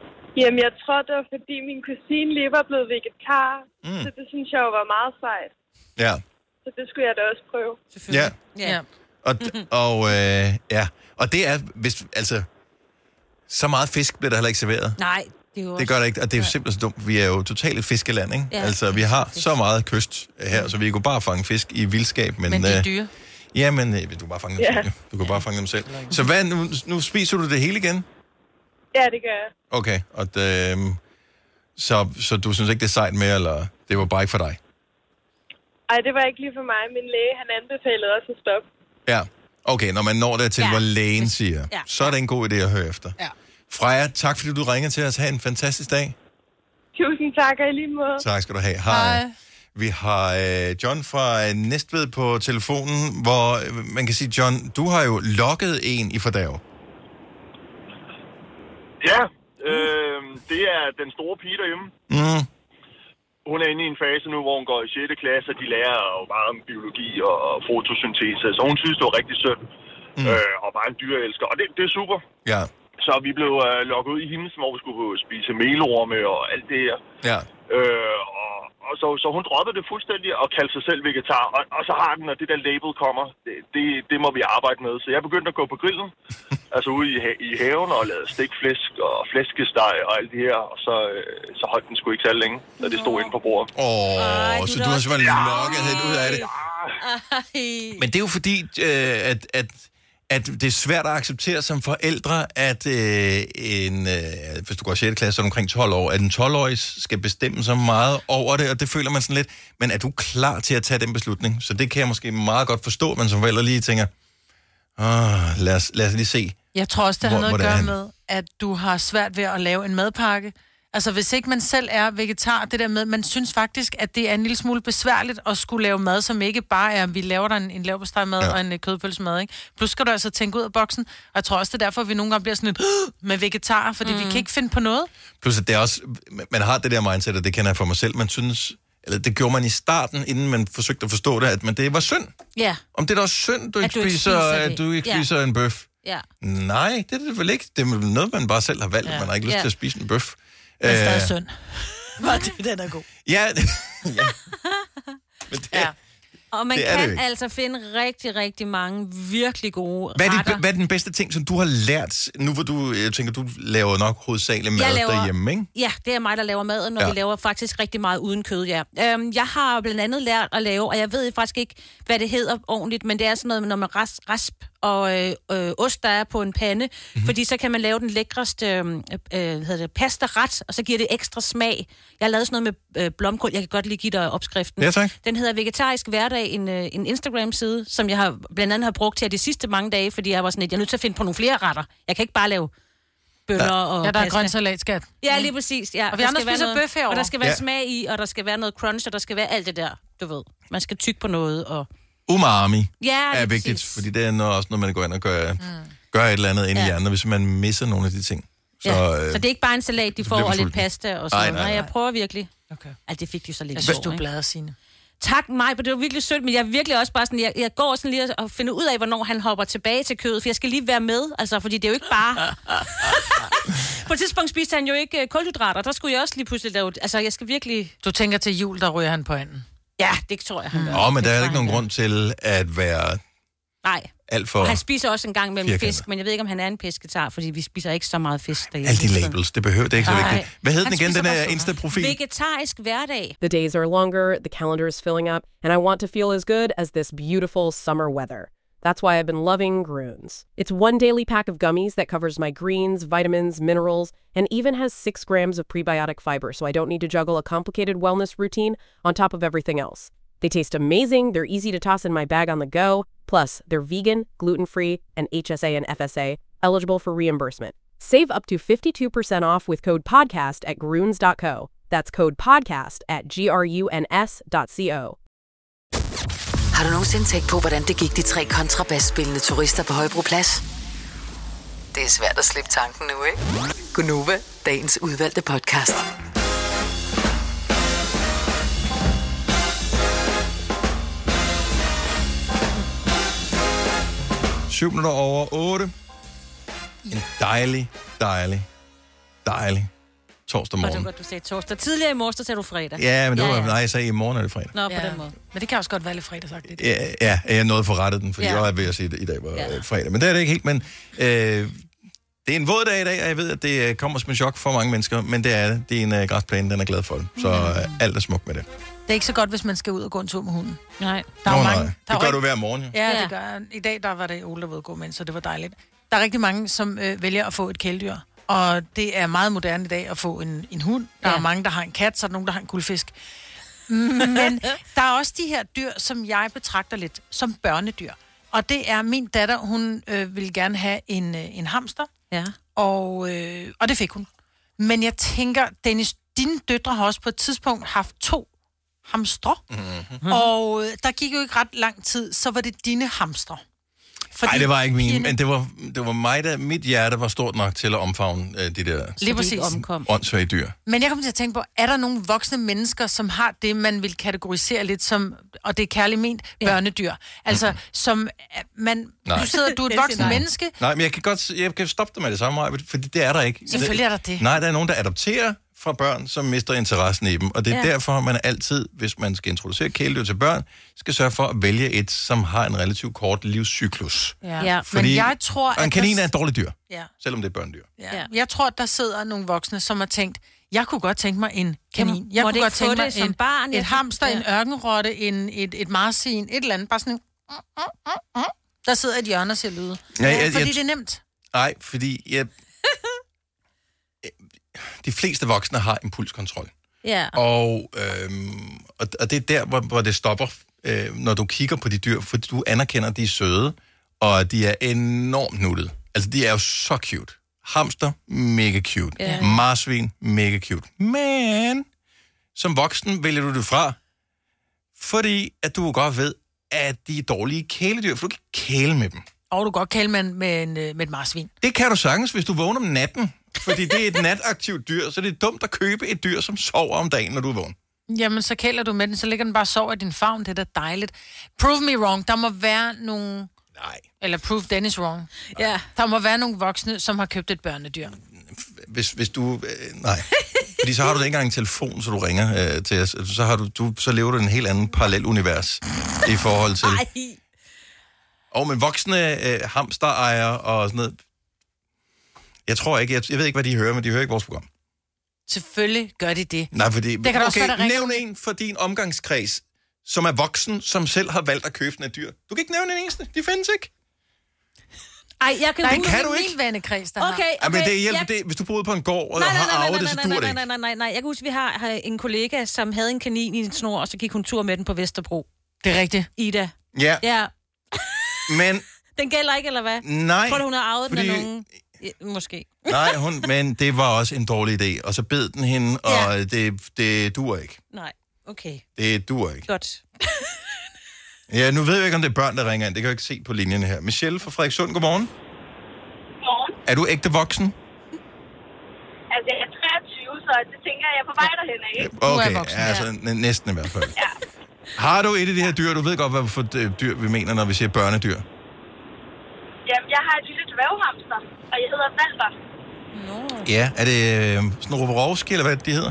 Jamen, jeg tror, det var fordi min kusine lige var blevet vegetar, Mm. mm. så det synes jeg jo var meget sejt. Ja. Så det skulle jeg da også prøve. Ja. Ja. Og, og, øh, ja. og det er, hvis, altså, så meget fisk bliver der heller ikke serveret. Nej, det er jo også... Det gør det ikke, og det er jo simpelthen så dumt. Vi er jo totalt et fiskeland, ikke? Ja. Altså, vi har så meget kyst her, så vi kunne bare fange fisk i vildskab. Men, Men de er øh, dyre. Ja, men øh, du kan bare fange dem Ja. selv. jo. Du kan bare fange dem selv. Så hvad, nu, nu spiser du det hele igen? Ja, det gør jeg. Okay, og øh, så, så du synes ikke, det er sejt mere, eller det var bare ikke for dig? Ej, det var ikke lige for mig. Min læge, han anbefalede også at stoppe. Ja, okay, når man når dertil, ja. hvor lægen siger, Ja. så er det en god idé at høre efter. Ja. Freja, tak fordi du ringer til os. Ha' en fantastisk dag. Tusind tak, og i lige måde. Tak skal du have. Hej. Vi har øh, John fra øh, Næstved på telefonen, hvor øh, man kan sige, John, du har jo lokket en i fordærv. Ja, øh, det er den store pige derhjemme. Mm. Hun er inde i en fase nu, hvor hun går i sjette klasse, og de lærer jo meget om biologi og fotosyntese. Så hun synes, det var rigtig sødt, mm. øh, og bare en dyreelsker. Og det, det er super. Ja. Så vi blev øh, lukket ud i himmelsen, hvor vi skulle spise melorme og alt det her. Ja. Øh, og, og så, så hun droppede det fuldstændig og kaldte sig selv vegetar. Og, og så har den, når det der label kommer, det, det, det må vi arbejde med. Så jeg begyndte at gå på grillen, altså ude i, i haven og lavede stikflæsk og flæskesteg og alt det her. Og så, øh, så holdt den sgu ikke særlig længe, da det stod inde på bordet. Åh, oh, så du har simpelthen ja. lokket helt ud af det. Men det er jo fordi, øh, at... at at det er svært at acceptere som forældre, at øh, en, øh, hvis du går i sjette klasse, så er du omkring tolv år, at en tolv-årig skal bestemme så meget over det, og det føler man sådan lidt. Men er du klar til at tage den beslutning? Så det kan jeg måske meget godt forstå, men som forældre lige tænker, åh, lad os, lad os lige se. Jeg tror også, det har hvor, noget at hvor gøre han... med, at du har svært ved at lave en madpakke. Altså, hvis ikke man selv er vegetar, det der med, man synes faktisk, at det er en lille smule besværligt at skulle lave mad, som ikke bare er, vi laver der en, en leverpostejmad ja. og en kødpølsemad, ikke? Plus skal du altså tænke ud af boksen, og jeg tror også, det er derfor, at vi nogle gange bliver sådan lidt med vegetar, fordi mm. vi kan ikke finde på noget. Plus, at det er også, man har det der mindset, og det kender jeg for mig selv, man synes, eller det gjorde man i starten, inden man forsøgte at forstå det, at man, det var synd. Ja. Om det er da også synd, du ikke du ikke spiser, spiser at du ikke ja. spiser en bøf. Ja. Nej, det er det vel ikke. Det er noget, man bare selv har valgt, ja. Man har ikke lyst Ja. til at spise en bøf. Det er stadig Øh, synd. Hvor det, den er god. Ja, ja. Men det, Ja. Og man det er det kan jo ikke. altså finde rigtig, rigtig mange virkelig gode Hvad er, retter. de, hvad er den bedste ting, som du har lært, nu hvor du, jeg tænker, du laver nok hovedsageligt mad Jeg laver- derhjemme, ikke? Ja, det er mig, der laver maden, når Ja. ja. vi laver faktisk rigtig meget uden kød, ja. Øhm, jeg har blandt andet lært at lave, og jeg ved faktisk ikke, hvad det hedder ordentligt, men det er sådan noget, når man ras, rasp og øh, øh, ost, der er på en pande, Mhm. mm-hmm. fordi så kan man lave den lækreste øh, øh, hvad hedder det, pasta-ret, og så giver det ekstra smag. Jeg har lavet sådan noget med øh, blomkål, jeg kan godt lige give dig opskriften. Ja, tak. Den hedder Vegetarisk Hverdag, en, øh, en Instagram-side, som jeg har blandt andet har brugt her de sidste mange dage, fordi jeg var sådan lidt, jeg er nødt til at finde på nogle flere retter. Jeg kan ikke bare lave bønner ja. og Ja, der er pasta. grøn salat, skat. Ja, lige præcis. Ja. Og vi Der andre skal være spiser noget- bøf herovre. Og der skal være Ja. smag i, og der skal være noget crunch, og der skal være alt det der, du ved. Man skal tygge på noget, og... Umami Ja, er lige vigtigt, præcis. fordi det er noget, også noget, man går ind og gør, mm. gør et eller andet ind i Ja. hjernen, og hvis man misser nogle af de ting. Så, Ja. øh, Så det er ikke bare en salat, de så får, bliver man og lidt sulten. pasta og sådan Ej, noget. nej, Nej, nej. jeg prøver virkelig. Okay. Altså, det fik de så lidt Jeg synes, i du går, ikke? blader, Signe. Tak mig, men det var virkelig sødt, men jeg er virkelig også bare sådan, jeg, jeg går sådan lige og finder ud af, hvornår han hopper tilbage til kødet, for jeg skal lige være med, altså, fordi det er jo ikke bare... På et tidspunkt spiste han jo ikke øh, kulhydrater, der skulle jeg også lige pludselig lave... Altså, jeg skal virkelig... Du tænker til jul, der ryger han på anden. Ja, det tror jeg, han gør. Åh, men der Det er tror ikke jeg, nogen han grund til at være gør. Nej. alt for... Og han spiser også en gang mellem firkantet. fisk, men jeg ved ikke, om han er en pesketar, fordi vi spiser ikke så meget fisk derhjemme. Alle de labels, det behøver det er ikke så Nej. vigtigt. Hvad hed den Han igen, spiser den bare her sukker. Insta-profil? Vegetarisk hverdag. The days are longer, the calendar is filling up, and I want to feel as good as this beautiful summer weather. That's why I've been loving Groons. It's one daily pack of gummies that covers my greens, vitamins, minerals, and even has six grams of prebiotic fiber, so I don't need to juggle a complicated wellness routine on top of everything else. They taste amazing, they're easy to toss in my bag on the go, plus they're vegan, gluten-free, and H S A and F S A, eligible for reimbursement. Save up to fifty-two percent off with code PODCAST at groons dot co. That's code PODCAST at G R U N S dot co. Har du nogensinde tænkt på, hvordan det gik de tre kontrabasspillende turister på Højbroplads? Det er svært at slippe tanken nu, ikke? Gunova, dagens udvalgte podcast. Syv minutter over otte. En dejlig, dejlig, dejlig torsdag Og det morgen. var godt, du sagde torsdag. Tidligere i morges, der sagde du fredag. Ja, men det var, nej, jeg sagde i morgen er det fredag. Nå, på Ja. den måde. Men det kan også godt være lidt fredagsagtigt. Ja, ja, jeg nåede forrettet den, fordi Ja. ja. jeg var ved at sige, at i dag var Ja. ja. fredag. Men det er det ikke helt, men øh, det er en våd dag i dag, og jeg ved, at det øh, kommer som en chok for mange mennesker, men det er det. Det er en øh, græsplæne, den er glad for det. Så øh, alt er smukt med det. Det er ikke så godt, hvis man skal ud og gå en tur med hunden. Nej. Der er Nå, jo nej. mange, der Det er gør jo du hver morgen, jo. Ja, Ja. det gør jeg. I dag der var det Ole, der var ude at gå med, så det var dejligt. Der er rigtig mange, som øh, vælger at få et kæledyr. Og det er meget moderne i dag at få en, en hund. Der ja. Ja. er mange, der har en kat, så er der nogen, der har en guldfisk. Men der er også de her dyr, som jeg betragter lidt som børnedyr. Og det er min datter, hun øh, ville gerne have en, øh, en hamster. Ja. Og, øh, og det fik hun. Men jeg tænker, Dennis, dine døtre har også på et tidspunkt haft to hamstre. Mm-hmm. Og øh, der gik jo ikke ret lang tid, så var det dine hamstre. Nej, det var ikke mine, pigerne- men det var, det var mig, der mit hjerte var stort nok til at omfavne øh, de der Lige præcis. åndssvage dyr. Men jeg kommer til at tænke på, er der nogle voksne mennesker, som har det, man vil kategorisere lidt som, og det er kærligt ment, børnedyr? Altså, mm-hmm. som øh, man... Nej. Du sidder, du er et voksen Nej. menneske. Nej, men jeg kan godt jeg kan stoppe dig med det samme, Maja, fordi det er der ikke. Selvfølgelig er der det. Nej, der er nogen, der adopterer fra børn, som mister interessen i dem. Og det er Ja. ja. derfor, man altid, hvis man skal introducere kæledyr til børn, skal sørge for at vælge et, som har en relativt kort livscyklus. Ja. Ja. Men jeg tror, Og en at kanin der- er et dårligt dyr, Ja. selvom det er børnedyr. Ja. Jeg tror, at der sidder nogle voksne, som har tænkt, jeg kunne godt tænke mig en kanin. Jeg må kunne det godt ikke få tænke det mig som en, barn? Jeg et synes- hamster, ja. en ørkenrotte, en, et, et marsvin, et eller andet. Bare sådan en... Der sidder et hjørne og ser lyde. Ja, jeg- Fordi jeg- det er nemt. Nej, fordi jeg... de fleste voksne har impulskontrol. Ja. Og, øhm, og, og det er der, hvor, hvor det stopper, øh, når du kigger på de dyr, fordi du anerkender, at de er søde, og de er enormt nuttede. Altså, de er jo så cute. Hamster, mega cute. Ja. Marsvin, mega cute. Men som voksen vælger du det fra, fordi at du godt ved, at de er dårlige kæledyr, for du kan ikke kæle med dem. Og du kan godt kalde med, en- med, en, øh, med et marsvin. Det kan du sagtens, hvis du vågner om natten. Fordi det er et nataktivt dyr, så det er dumt at købe et dyr, som sover om dagen, når du er vågen. Jamen, så kæler du med den, så ligger den bare og sover i din favn. Det er da dejligt. Prove me wrong. Der må være nogle... Nej. Eller prove Dennis wrong. Ja. Der må være nogle voksne, som har købt et børnedyr. Hvis, hvis du... Øh, nej. Fordi så har du da ikke engang en telefon, så du ringer øh, til os. Så, har du, du, så lever du i en helt anden parallel univers i forhold til... Ej. Og men voksne øh, hamsterejere og sådan noget... Jeg tror ikke... Jeg, jeg ved ikke, hvad de hører, men de hører ikke vores program. Selvfølgelig gør de det. Nej, fordi... Det kan da også okay, være, der ringer- nævn en for din omgangskreds, som er voksen, som selv har valgt at købe sådan et dyr. Du kan ikke nævne en eneste. De findes ikke. Ej, jeg kan Der er huske... kan ikke du min ikke. vennekreds, der Okay, har. okay. Ja, men det hjælper jeg... det, hvis du boede på en gård og Nej, nej, har nej, arvet nej, det, så nej, dur det nej, ikke. nej, nej, nej, nej. Jeg kan huske, vi har har en kollega, som havde en kanin i en snor, og så gik hun tur med den på Vesterbro. Det er rigtigt. Ida. Ja, Ja. men Den gælder ikke, eller hvad? nej. Tror du, hun har arvet den fordi- af nogen? Ja, måske. Nej, hun, men det var også en dårlig idé. Og så bed den hende, og Ja. det, det duer ikke. Nej, okay. Det duer ikke. Godt. Ja, nu ved jeg ikke, om det er børn, der ringer ind. Det kan jeg ikke se på linjen her. Michelle fra Frederikssund, godmorgen. Morgen. Er du ægte voksen? Altså, jeg er treogtyve, så det tænker jeg, jeg er på vej derhen af, ikke? Okay, voksen, ja, ja. altså n- næsten i hvert fald. Ja. Har du et af de her dyr? Du ved godt, hvad for øh, dyr vi mener, når vi siger børnedyr. Jamen, jeg har et lille dværghamster, og jeg hedder Valter. Nå. Ja, er det øh, sådan en Roborovski, eller hvad de hedder?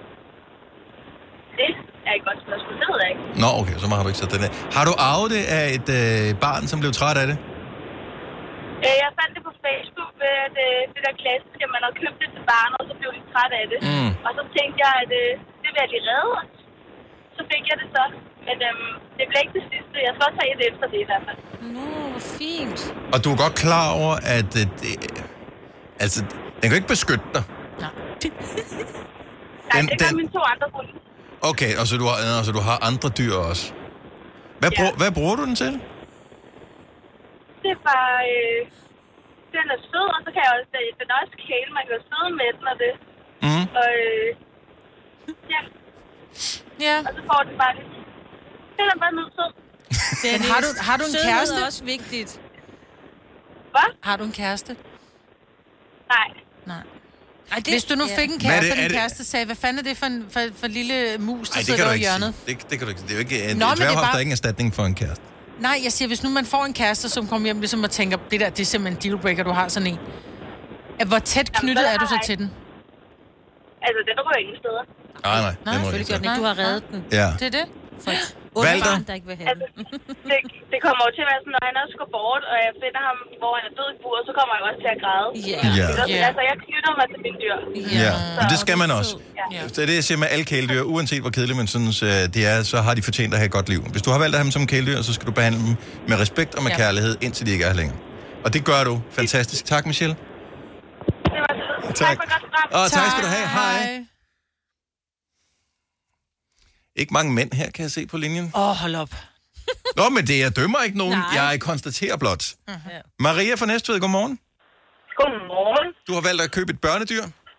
Det er et godt spørgsmål, det ved jeg ikke. Nå, okay, så har du ikke sat den der. Har du arvet det af et øh, barn, som blev træt af det? Øh, Jeg fandt det på Facebook ved at, øh, det der klassiske, at man har købt det til barnet, og så blev de træt af det. Mm. Og så tænkte jeg, at øh, det vil jeg lige redde os. Så fik jeg det så. Men øhm, det blev ikke det sidste. Jeg skal også have et efter det i hvert fald. Nå, hvor fint. Og du er godt klar over, at øh, det, altså, den kan jo ikke beskytte dig. Nej, Den- det gør den- mine to andre hunde. Okay, og så du har, altså, du har andre dyr også. Hvad, Ja. brug, hvad bruger du den til? Det er bare... Øh, den er sød, og så kan jeg også... Den er også kæle, man kan jo sidde med den og det. Mm. Og øh, ja, Ja. og så får den bare lidt... Den er bare nødt sød. Men har du, har du en Sødhed kæreste? er også vigtigt. Hvad? Har du en kæreste? Nej. Nej. Ej, det, Hvis du nu ja. fik en Hvad er kæreste, det- og er din det- kæreste sagde, hvad fanden er det for en for, for lille mus, der Nej, det sidder kan du over i ikke hjørnet? sige. Det, det kan du ikke sige. Det er jo ikke... En Nå, men det er dværghamster bare- er ikke en erstatning for en kæreste. Nej, jeg siger, hvis nu man får en kæreste, som kommer hjem ligesom og tænker, det der, det er simpelthen en dealbreaker, du har sådan en. At Hvor tæt knyttet så er du har så jeg- til den? Altså, den rører ingen steder. Nej, nej. Nej, selvfølgelig gør den ikke. Du har reddet den. Ja. Det er det. For et Walter? barn, der ikke vil have altså, det, det kommer jo til at være sådan, når han også går bort, og jeg finder ham, hvor han er død i buret, så kommer jeg også til at græde. Ja. Ja. Yeah. Altså, jeg knytter mig til mine dyr. Ja, men det skal man også. Ja. Så det er det, jeg siger med alle kæledyr. Uanset hvor kedeligt man synes, øh, de er, så har de fortjent at have et godt liv. Hvis du har valgt at have dem som kæledyr, så skal du behandle dem med respekt og med Ja. kærlighed, indtil de ikke er her længere. Og det gør du. Fantastisk. Tak, Michelle. Det var så. Tak. Tak for et godt program. Og tak skal du have. Hej. Ikke mange mænd her, kan jeg se på linjen. Åh, oh, hold op. Nå, men det, jeg dømmer ikke nogen. Nej. Jeg konstaterer blot. Mm-hmm. Maria fra Næstved, godmorgen. Godmorgen. Du har valgt at købe et børnedyr.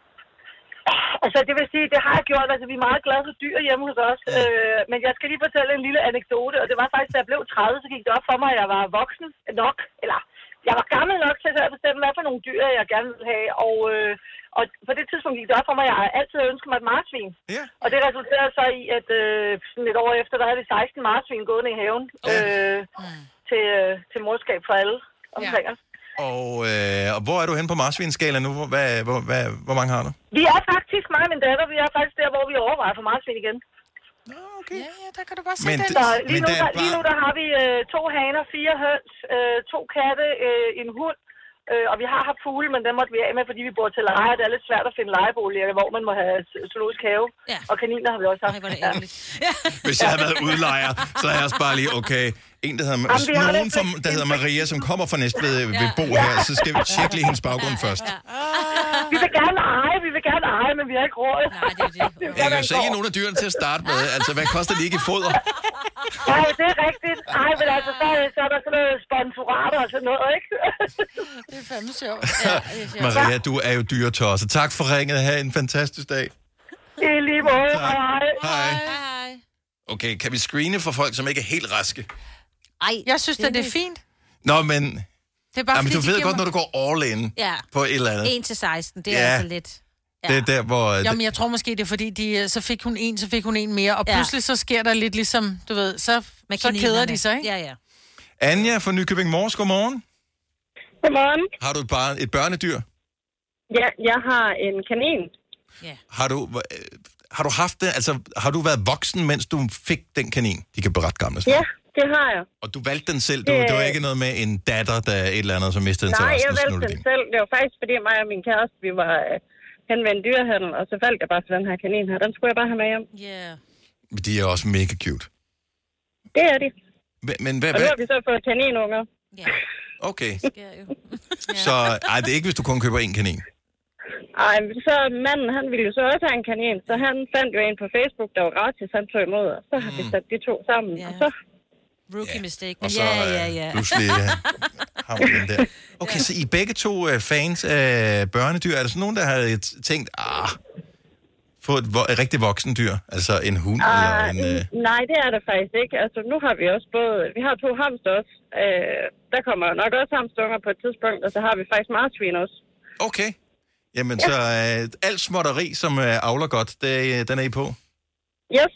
Altså, det vil sige, det har jeg gjort. Altså, vi er meget glade for dyr hjemme hos os. Ja. Øh, men jeg skal lige fortælle en lille anekdote, og det var faktisk, da jeg blev tredive, så gik det op for mig, at jeg var voksen nok, eller jeg var gammel nok til at bestemme, hvad for nogle dyr, jeg gerne ville have. Og, øh, og på det tidspunkt gik det op for mig, at jeg altid ønskede mig et marsvin. Ja. Og det resulterede så i, at øh, sådan et år efter, der havde vi seksten marsvin gående i haven øh, mm. til, øh, til morskab for alle omkring os. Og, øh, og hvor er du hen på marsvinskalaen nu? Hvor, hvad, hvor, hvad, hvor mange har du? Vi er faktisk, mig og min datter, vi er faktisk der, hvor vi overvejer for marsvin igen. Okay. Ja, ja, der kan du bare se Men den. det- Så lige, men nu, der er der, lige nu der har vi øh, to haner, fire høns, øh, to katte, øh, en hund, øh, og vi har haft fugle, men den måtte vi af med, fordi vi bor til leje. Det er lidt svært at finde lejeboliger, hvor man må have zoologisk have. Ja. Og kaniner har vi også haft. Ej, hvor er det Ja. ærgerligt. Ja. Hvis jeg havde været udlejer, så havde jeg også bare lige, okay, en, der hedder, Jamen, vi har nogen, det- fra, der hedder Maria, som kommer fra Næstved, vil bo her, så skal vi tjekke lige hendes baggrund først. Vi vil gerne eje, vi vil gerne eje, men vi har ikke råd. Nej, det er det. Jeg kan jo se nogen af dyrene til at starte med. Altså, hvad koster de ikke i foder? Nej, det er rigtigt. Ej, men altså, så, så er der sådan noget sponsorater og sådan noget, ikke? Det er fandme sjovt. Ja, det er sjovt. Maria, du er jo dyretosset. Tak for ringet. Ha' en fantastisk dag. I lige måde. Tak. Hej. Hej. Hej. Okay, kan vi screene for folk, som ikke er helt raske? Ej, Jeg synes, at det er fint. Nå, men... Det er bare, Jamen, fordi, du de ved giver godt, mig- når du går all in Ja. på et eller andet. en til seksten, det er Ja. altså lidt. Ja. Det er der, hvor... Jamen, jeg tror måske, det er fordi, de, øh, så fik hun en, så fik hun en mere, og Ja. pludselig så sker der lidt ligesom, du ved, så, Med så keder kaninerne. de sig, ikke? Ja, ja. Anja fra Nykøbing Mors, godmorgen. Godmorgen. Har du et, barn, et børnedyr? Ja, jeg har en kanin. Har du, øh, har du haft det? Altså, har du været voksen, mens du fik den kanin? De kan blive ret gamle. Ja, det har jeg. Og du valgte den selv? Du, Det- det var ikke noget med en datter, der er et eller andet, som mistede Nej, interessen? jeg og valgte snuttede den din? selv. Det var faktisk, fordi mig og min kæreste, vi var øh, hen ved en dyrehandel, og så faldt jeg bare for den her kanin her. Den skulle jeg bare have med hjem. Yeah. Men de er også mega cute. Det er de. Men, men hvad... Og nu hvad? har vi så fået kaninunger. Ja, Okay, sker jo. så ej, det er ikke, hvis du kun køber én kanin. Ej, men så manden, han ville jo så også have en kanin, så han fandt jo en på Facebook, der var gratis, han tog imod, og så har vi sat de to sammen, Ja. og så... Rookie mistake. Og Men så ja, ja, øh, ja. pludselig øh, har man den der. Okay, så I er begge to øh, fans af børnedyr. Er der sådan nogen, der har t- tænkt, ah, få et, vo- et rigtig voksen dyr? Altså en hund eller Ah, en... Øh... nej, det er der faktisk ikke. Altså, nu har vi også både... Vi har to hamster også. Øh, der kommer jo nok også hamstunger på et tidspunkt, og så har vi faktisk marsvin også. Okay. Jamen, ja. så øh, alt småtteri, som øh, avler godt, det, øh, den er I på. Yes.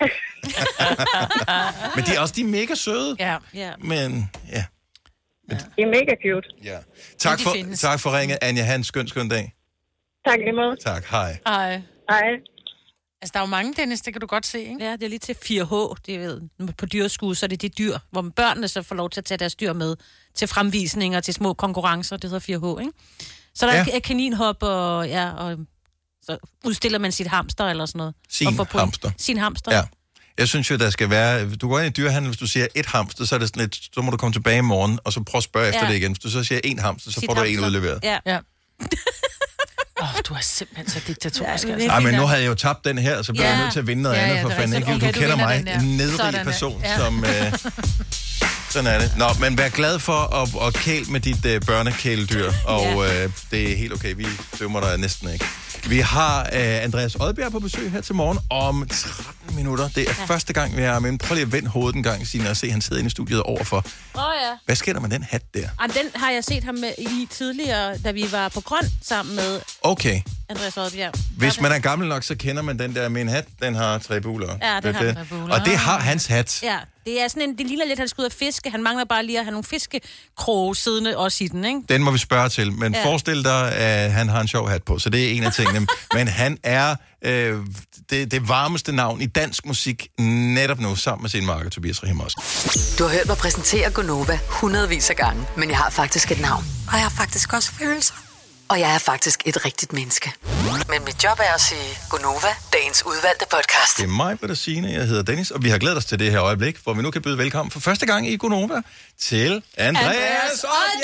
Men de er også de er mega søde. Ja. Ja. Men, ja. De er mega cute. ja. Tak, de for, findes. tak for ringet, Anja. Ha' en skøn, skøn dag. Tak lige måde. Tak, hej. Ej. Hej. Altså, der er jo mange, Dennis, det kan du godt se, ikke? Ja, det er lige til fire H, det ved. På dyreskue, så er det de dyr, hvor børnene så får lov til at tage deres dyr med til fremvisninger, til små konkurrencer, det hedder fire H, ikke? Så der Ja. ja. er kaninhop, og, ja, og så udstiller man sit hamster eller sådan noget. Sin og får point. hamster. Sin hamster. Ja. Jeg synes jo, der skal være... Du går ind i dyrehandel, hvis du siger et hamster, så er det sådan lidt, så må du komme tilbage i morgen, og så prøve at spørge efter Ja. det igen. Hvis du så siger en hamster, så Sit får du en hamster. udleveret. Ja. Ja. Åh, oh, du er simpelthen så diktatorisk, Ja, altså. Nej, men nu havde jeg jo tabt den her, så bliver Ja. jeg nødt til at vinde noget Ja, andet ja, for det er fanden. rigtigt. Ikke? Okay, Du du kender vinder mig, den der. en nedrig Sådan, ja. person, Ja. som... Øh, sådan er det. Nå, men vær glad for at, at kæle med dit øh, børnekæledyr, og øh, det er helt okay. Vi dømmer dig næsten ikke. Vi har øh, Andreas Odbjerg på besøg her til morgen om tretten minutter. Det er ja. første gang, vi har med. Prøv lige at vende hovedet en gang, Signe, og se, han sidder inde i studiet overfor. Åh oh, ja. Hvad sker der med den hat der? Ej, den har jeg set ham med i tidligere, da vi var på Grøn sammen med... Okay. Andreas Oddbjerg. Hvis man er gammel nok, så kender man den der med en hat. Den har tre buler. Ja, den det, har det. tre buler. Og det har hans hat. Ja, det er sådan en, det ligner lidt, han skal ud og fiske. Han mangler bare lige at have nogle fiskekroge siddende også i den, ikke? Den må vi spørge til. Men Ja. ja. forestil dig, at han har en sjov hat på. Så det er en af tingene. Men han er øh, det, det varmeste navn i dansk musik netop nu, sammen med sin marker Tobias Rahim også. Du har hørt mig præsentere Gonova hundredvis af gange, men jeg har faktisk et navn. Og jeg har faktisk også følelser. Og jeg er faktisk et rigtigt menneske. Men mit job er at sige Gonova, dagens udvalgte podcast. Det er mig, hvad der Signe. Jeg hedder Dennis, og vi har glædet os til det her øjeblik, hvor vi nu kan byde velkommen for første gang i Gonova til Andreas, Andreas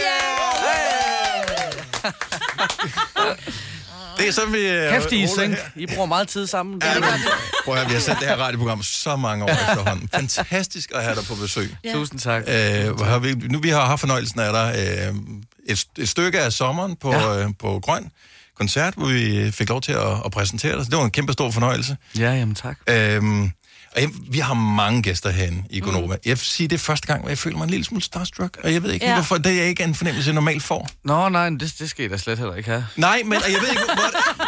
Det er sådan, vi... Hæftige sænk. I bruger meget tid sammen. Ja, men, prøv at høre, vi har sendt det her radioprogram så mange år efterhånden. Fantastisk at have dig på besøg. Ja. Tusind tak. Øh, har vi, nu vi har haft fornøjelsen af dig øh, et, et stykke af sommeren på, ja. øh, på Grøn koncert, hvor vi fik lov til at, at præsentere dig. Det var en kæmpe stor fornøjelse. Ja, jamen tak. Øhm, og jeg, vi har mange gæster herinde i Gonova. Mm. Jeg vil sige, det er første gang, hvor jeg føler mig en lille smule starstruck, og jeg ved ikke, ja. hvorfor det er ikke en fornemmelse, jeg normalt får. Nå, nej, det, det skal I da slet heller ikke have. Nej, men jeg ved ikke, hvor...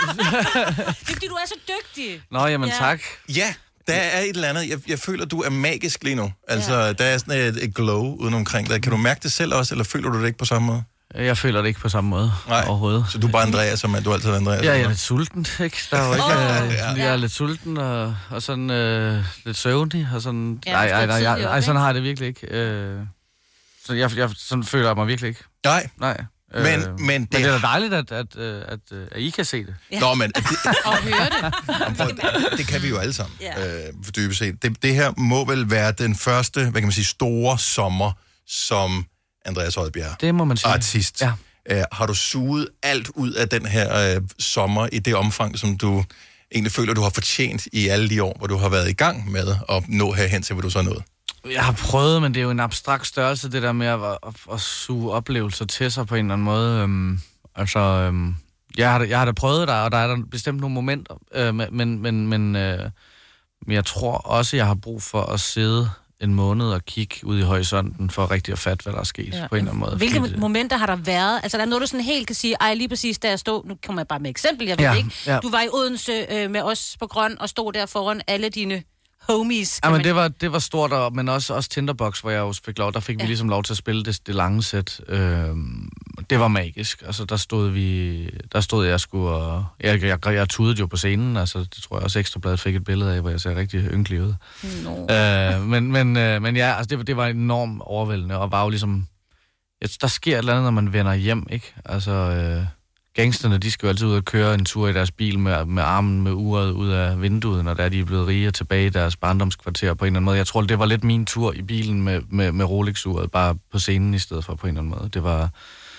Det er fordi, du er så dygtig. Nå, jamen Ja. tak. Ja, der er et eller andet. Jeg, jeg føler, du er magisk lige nu. Altså, ja. der er sådan et, et glow uden omkring dig. Kan du mærke det selv også, eller føler du det ikke på samme måde? Jeg føler det ikke på samme måde. Nej. Overhovedet. Så du er bare Andreas, som er du altid er Andreas? Ja, jeg er lidt sulten, ikke? Der er jo ikke... Åh, Oh, ja. jeg er lidt sulten og, og sådan øh, lidt søvnig og sådan... Ja, nej, du står nej, nej, tidligt nej, op, nej, sådan ikke? har jeg det virkelig ikke. Øh, så jeg, jeg sådan føler jeg mig virkelig ikke. Nej. Nej. Men- Øh, men men det- det er da dejligt, at, at, at, at, at I kan se det. Ja. Nå, men... Det, Og høre det. Jamen, prøv, det, det kan vi jo alle sammen, Ja. øh, for dybest set. Det, det her må vel være den første, hvad kan man sige, store sommer, som Andreas Oddbjerg, Det må man sige. artist. Ja. Øh, har du suget alt ud af den her øh, sommer i det omfang, som du egentlig føler, du har fortjent i alle de år, hvor du har været i gang med at nå herhen til, hvor du så er nået? Jeg har prøvet, men det er jo en abstrakt størrelse, det der med at, at, at suge oplevelser til sig på en eller anden måde. Øhm, altså, øhm, jeg, har, da- jeg har da prøvet der, og der er der bestemt nogle momenter, øh, men, men, men, øh, men jeg tror også, jeg har brug for at sidde en måned og kigge ud i horisonten for rigtig at fatte, hvad der er sket ja. på en eller anden måde. Hvilke Fordi det- momenter har der været? Altså, der er noget, du sådan helt kan sige, ej, lige præcis da jeg stod, nu kommer jeg bare med eksempel, jeg ved Ja, ikke. ja. Du var i Odense øh, med os på Grøn og stod der foran alle dine homies. Ja, kan men man- det var, det var stort, og, men også, også Tinderbox, hvor jeg også fik lov, der fik ja. vi ligesom lov til at spille det, det lange sæt. Øhm, det var magisk. Altså, der stod vi, der stod jeg sgu, og jeg, jeg, jeg tudede jo på scenen, altså, det tror jeg også Ekstrabladet fik et billede af, hvor jeg ser rigtig ynkelig ud. No. Øh, men, men, øh, men ja, altså, det, det var enormt overvældende, og var jo ligesom, ja, der sker et eller andet, når man vender hjem, ikke? Altså, øh, gangsterne, de skal jo altid ud og køre en tur i deres bil med, med armen, med uret ud af vinduet, når der er de er blevet rige og tilbage i deres barndomskvarter på en eller anden måde. Jeg tror, det var lidt min tur i bilen med, med, med Rolex-uret, bare på scenen i stedet for på en eller anden måde. Det var,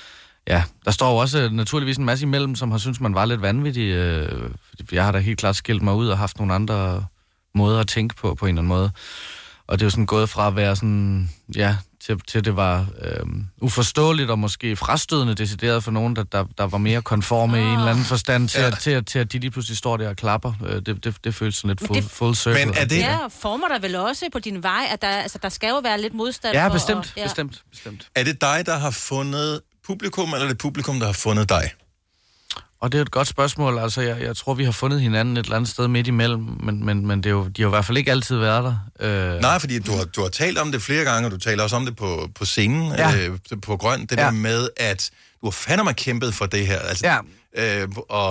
ja, der står jo også naturligvis en masse imellem, som har syntes, man var lidt vanvittig. Øh, jeg har da helt klart skilt mig ud og haft nogle andre måder at tænke på, på en eller anden måde. Og det er jo sådan gået fra at være sådan, ja, til, til det var øhm, uforståeligt og måske frastødende decideret for nogen, der, der, der var mere konforme oh. i en eller anden forstand, til, ja. at, til, at, til at de lige pludselig står der og klapper. Øh, det, det, det føles sådan lidt full, det- full circle. Men er det- Ja, former der vel også på din vej, at der, altså, der skal jo være lidt modstand Ja, for... bestemt, og, ja. bestemt, bestemt. Er det dig, der har fundet publikum, eller er det publikum, der har fundet dig? Og det er et godt spørgsmål. Altså, jeg, jeg tror, vi har fundet hinanden et eller andet sted midt imellem, men, men, men det er jo, de har jo i hvert fald ikke altid været der. Øh... Nej, fordi du har, du har talt om det flere gange, og du taler også om det på, på scenen, Ja. øh, på Grøn. Det Ja. der med, at du har fandme kæmpet for det her. Altså, Ja. øh, og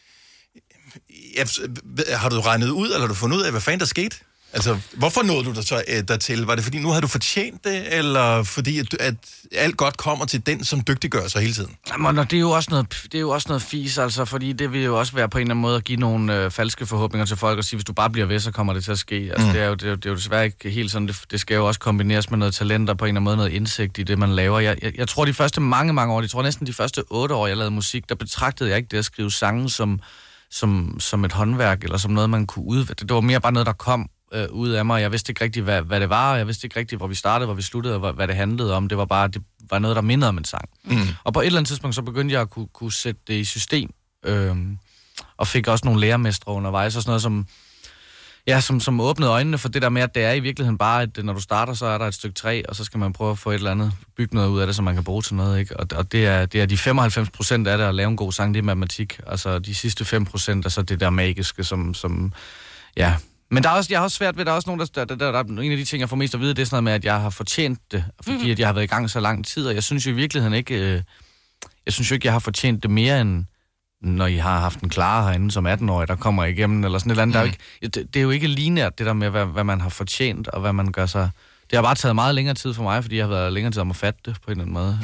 ja, har du regnet ud, eller har du fundet ud af, hvad fanden der skete? Altså, hvorfor nåede du dig så øh, dertil? Var det fordi, nu havde du fortjent det, eller fordi, at, du- at alt godt kommer til den, som dygtiggør sig hele tiden? Jamen, og det er jo også noget, det er jo også noget fis, altså, fordi det vil jo også være på en eller anden måde at give nogle øh, falske forhåbninger til folk og sige, hvis du bare bliver ved, så kommer det til at ske. Altså, Mm. det, er jo, det, er jo, det er jo desværre ikke helt sådan. Det, det skal jo også kombineres med noget talent og på en eller anden måde noget indsigt i det, man laver. Jeg, jeg, jeg tror, de første mange, mange år, jeg tror næsten de første otte år, jeg lavede musik, der betragtede jeg ikke det at skrive sange som, som, som et håndværk, eller som noget, man kunne udvikle. Det var mere bare noget, der kom øh, ud af mig. Jeg vidste ikke rigtigt, hvad, hvad det var, og jeg vidste ikke rigtigt, hvor vi startede, hvor vi sluttede, og hvad, hvad det handlede om. Det var bare, det var noget, der mindede om en sang. Mm. Og på et eller andet tidspunkt, så begyndte jeg at kunne, kunne sætte det i system, øhm, og fik også nogle lærermestre undervejs, og sådan noget som, Ja, som, som åbnede øjnene for det der med, at det er i virkeligheden bare, at når du starter, så er der et stykke træ, og så skal man prøve at få et eller andet, bygge noget ud af det, som man kan bruge til noget, ikke? Og, og det, er, det er de femoghalvfems procent af det at lave en god sang, det er matematik. Altså de sidste fem procent er så det der magiske, som, som ja... Men der er også, jeg har også svært ved, der er også nogen, der, der, der, der, der en af de ting, jeg får mest at vide, det er sådan noget med, at jeg har fortjent det, fordi mm. at jeg har været i gang så lang tid, og jeg synes jo i virkeligheden ikke, øh, jeg synes jo ikke, jeg har fortjent det mere end, når I har haft en Clara herinde som atten-årig, der kommer igennem, eller sådan et eller andet. Mm. Der er jo ikke, det, det er jo ikke linært, det der med, hvad, hvad man har fortjent, og hvad man gør sig... Det har bare taget meget længere tid for mig, fordi jeg har været længere tid om at fatte det på en eller anden måde.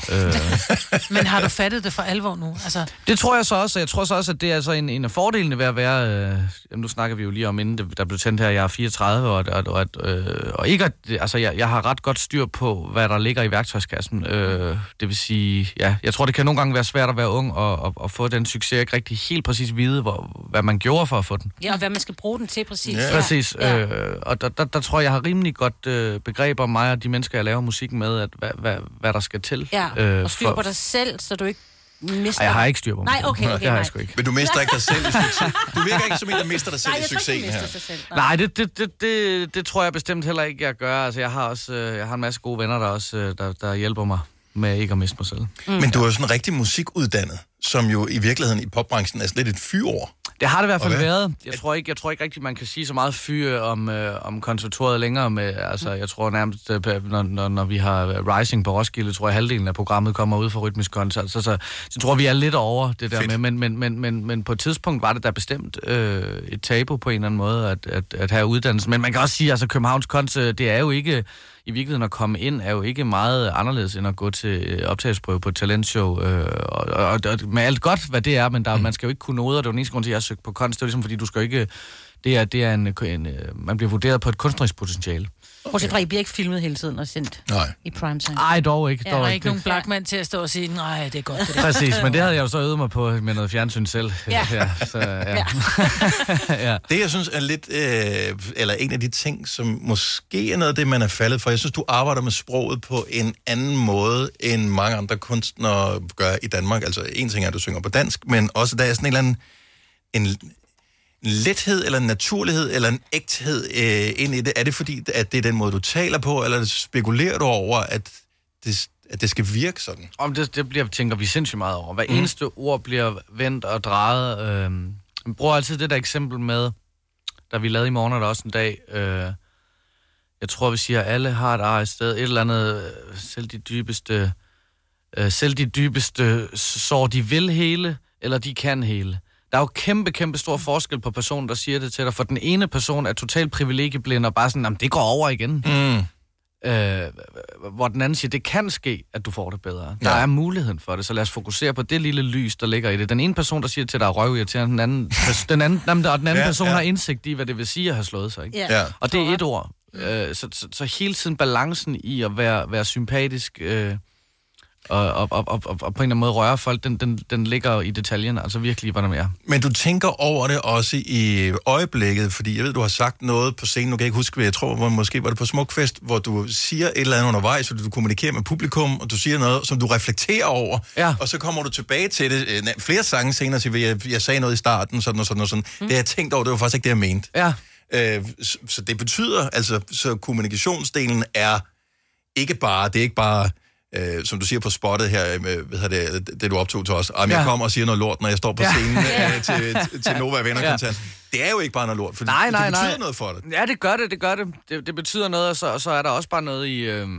Øh. Men har du fattet det for alvor nu? Altså... Det tror jeg så også. Jeg tror så også, at det er altså en, en af fordelene ved at være... Øh, jamen, nu snakker vi jo lige om, inden det, der blev tændt her, jeg er fireogtredive, og, og, og, øh, og ikke at... Altså, jeg, jeg har ret godt styr på, hvad der ligger i værktøjskassen. Øh, det vil sige... Ja, jeg tror, det kan nogle gange være svært at være ung og, og, og få den succes, ikke rigtig helt præcis vide, hvor, hvad man gjorde for at få den. Ja, og hvad man skal bruge den til præcis. Ja. Præcis. Ja. Øh, og der, der, der tror jeg, jeg har rimelig godt øh, begreb om mig og de mennesker, jeg laver musikken med, at hvad, hvad, hvad der skal til. Ja, øh, og styr for... på dig selv, så du ikke mister... Ej, jeg har ikke styr på mig. Nej, okay, okay, det har jeg sgu ikke. Men du mister ikke dig selv i succes. Du virker ikke som en, der mister dig selv i succesen her. Nej, Nej det, det, det, det, det tror jeg bestemt heller ikke, jeg gør. Altså, jeg har også jeg har en masse gode venner, der også der, der hjælper mig med ikke at miste mig selv. Mm. Men du er jo sådan rigtig musikuddannet, som jo i virkeligheden i popbranchen er sådan lidt et fyord. Det har det i hvert fald været. Jeg tror ikke, jeg tror ikke rigtig, man kan sige så meget fyre om, øh, om konservatoriet længere. Med, altså, jeg tror nærmest, når, når, når vi har Rising på Roskilde, tror jeg halvdelen af programmet kommer ud fra Rytmisk Koncert. Så, så, så tror vi er lidt over det der Fedt. med. Men, men, men, men, men på et tidspunkt var det da bestemt øh, et tabu på en eller anden måde, at, at, at have uddannelse. Men man kan også sige, at altså, Københavns Kunst, det er jo ikke... I virkeligheden at komme ind er jo ikke meget anderledes end at gå til optagelsesprøve på et talentshow. Øh, og, og, og med alt godt, hvad det er, men der, mm. man skal jo ikke kunne noget, og det var den eneste grund til, at jeg søgte på kunst. Det er ligesom, fordi du skal ikke... Det er, det er en, en, man bliver vurderet på et kunstnerisk potentiale. Bortset fra, I bliver ikke filmet hele tiden og sendt nej. i primetime. Nej, dog ikke. Ja, dog der er ikke, ikke nogen Blackman til at stå og sige, nej, det er godt det der. Præcis, men det havde jeg jo så øvet mig på med noget fjernsyn selv. Ja. ja, så, ja. ja. ja. Det, jeg synes er lidt, øh, eller en af de ting, som måske er noget af det, man er faldet for. Jeg synes, du arbejder med sproget på en anden måde, end mange andre kunstnere gør i Danmark. Altså, en ting er, at du synger på dansk, men også der er sådan en eller anden... En, en lethed, eller en naturlighed, eller en ægthed øh, ind i det? Er det fordi, at det er den måde, du taler på, eller spekulerer du over, at det, at det skal virke sådan? Om det, det bliver, tænker vi sindssygt meget over. Hver mm. eneste ord bliver vendt og drejet. Øh, vi bruger altid det der eksempel med, da vi lavede i morgen, er der også en dag, øh, jeg tror, vi siger, at alle har et ar et sted, et eller andet, selv de dybeste, øh, selv de dybeste sår, de vil hele, eller de kan hele. Der er jo kæmpe, kæmpe stor forskel på personen, der siger det til dig. For den ene person er totalt privilegieblind og bare sådan, jamen det går over igen. Mm. Øh, hvor den anden siger, det kan ske, at du får det bedre. Der ja. er muligheden for det, så lad os fokusere på det lille lys, der ligger i det. Den ene person, der siger til dig, er røvirriterende, den anden, den anden, den anden, den anden ja, person ja. har indsigt i, hvad det vil sige at have slået sig. Ikke? Ja. Og det er et ord. Øh, så, så, så hele tiden balancen i at være, være sympatisk... Øh, Og, og, og, og, og på en eller anden måde røre folk, den, den, den ligger i detaljen, altså virkelig, hvad der er. Men du tænker over det også i øjeblikket, fordi jeg ved, du har sagt noget på scenen, nu kan jeg ikke huske, hvad jeg tror, hvor måske var det på Smukfest, hvor du siger et eller andet undervejs, fordi du kommunikerer med publikum, og du siger noget, som du reflekterer over, ja. og så kommer du tilbage til det. Flere sange senere, og siger, jeg, jeg sagde noget i starten, sådan og sådan og sådan. Mm. Det jeg tænkte over, det var faktisk ikke det, jeg mente. Ja. Øh, så, så det betyder, altså, så kommunikationsdelen er ikke bare, det er ikke bare... Øh, som du siger på spottet her, med, hvad det, det du optog til os. Om ja. jeg kommer og siger noget lort, når jeg står på scenen ja. øh, til, til Nova Venner-koncert. Ja. Det er jo ikke bare noget lort, for nej, nej, det betyder nej. noget for det. Ja, det gør det, det gør det. Det, det betyder noget, og så, og så er der også bare noget i... Øh...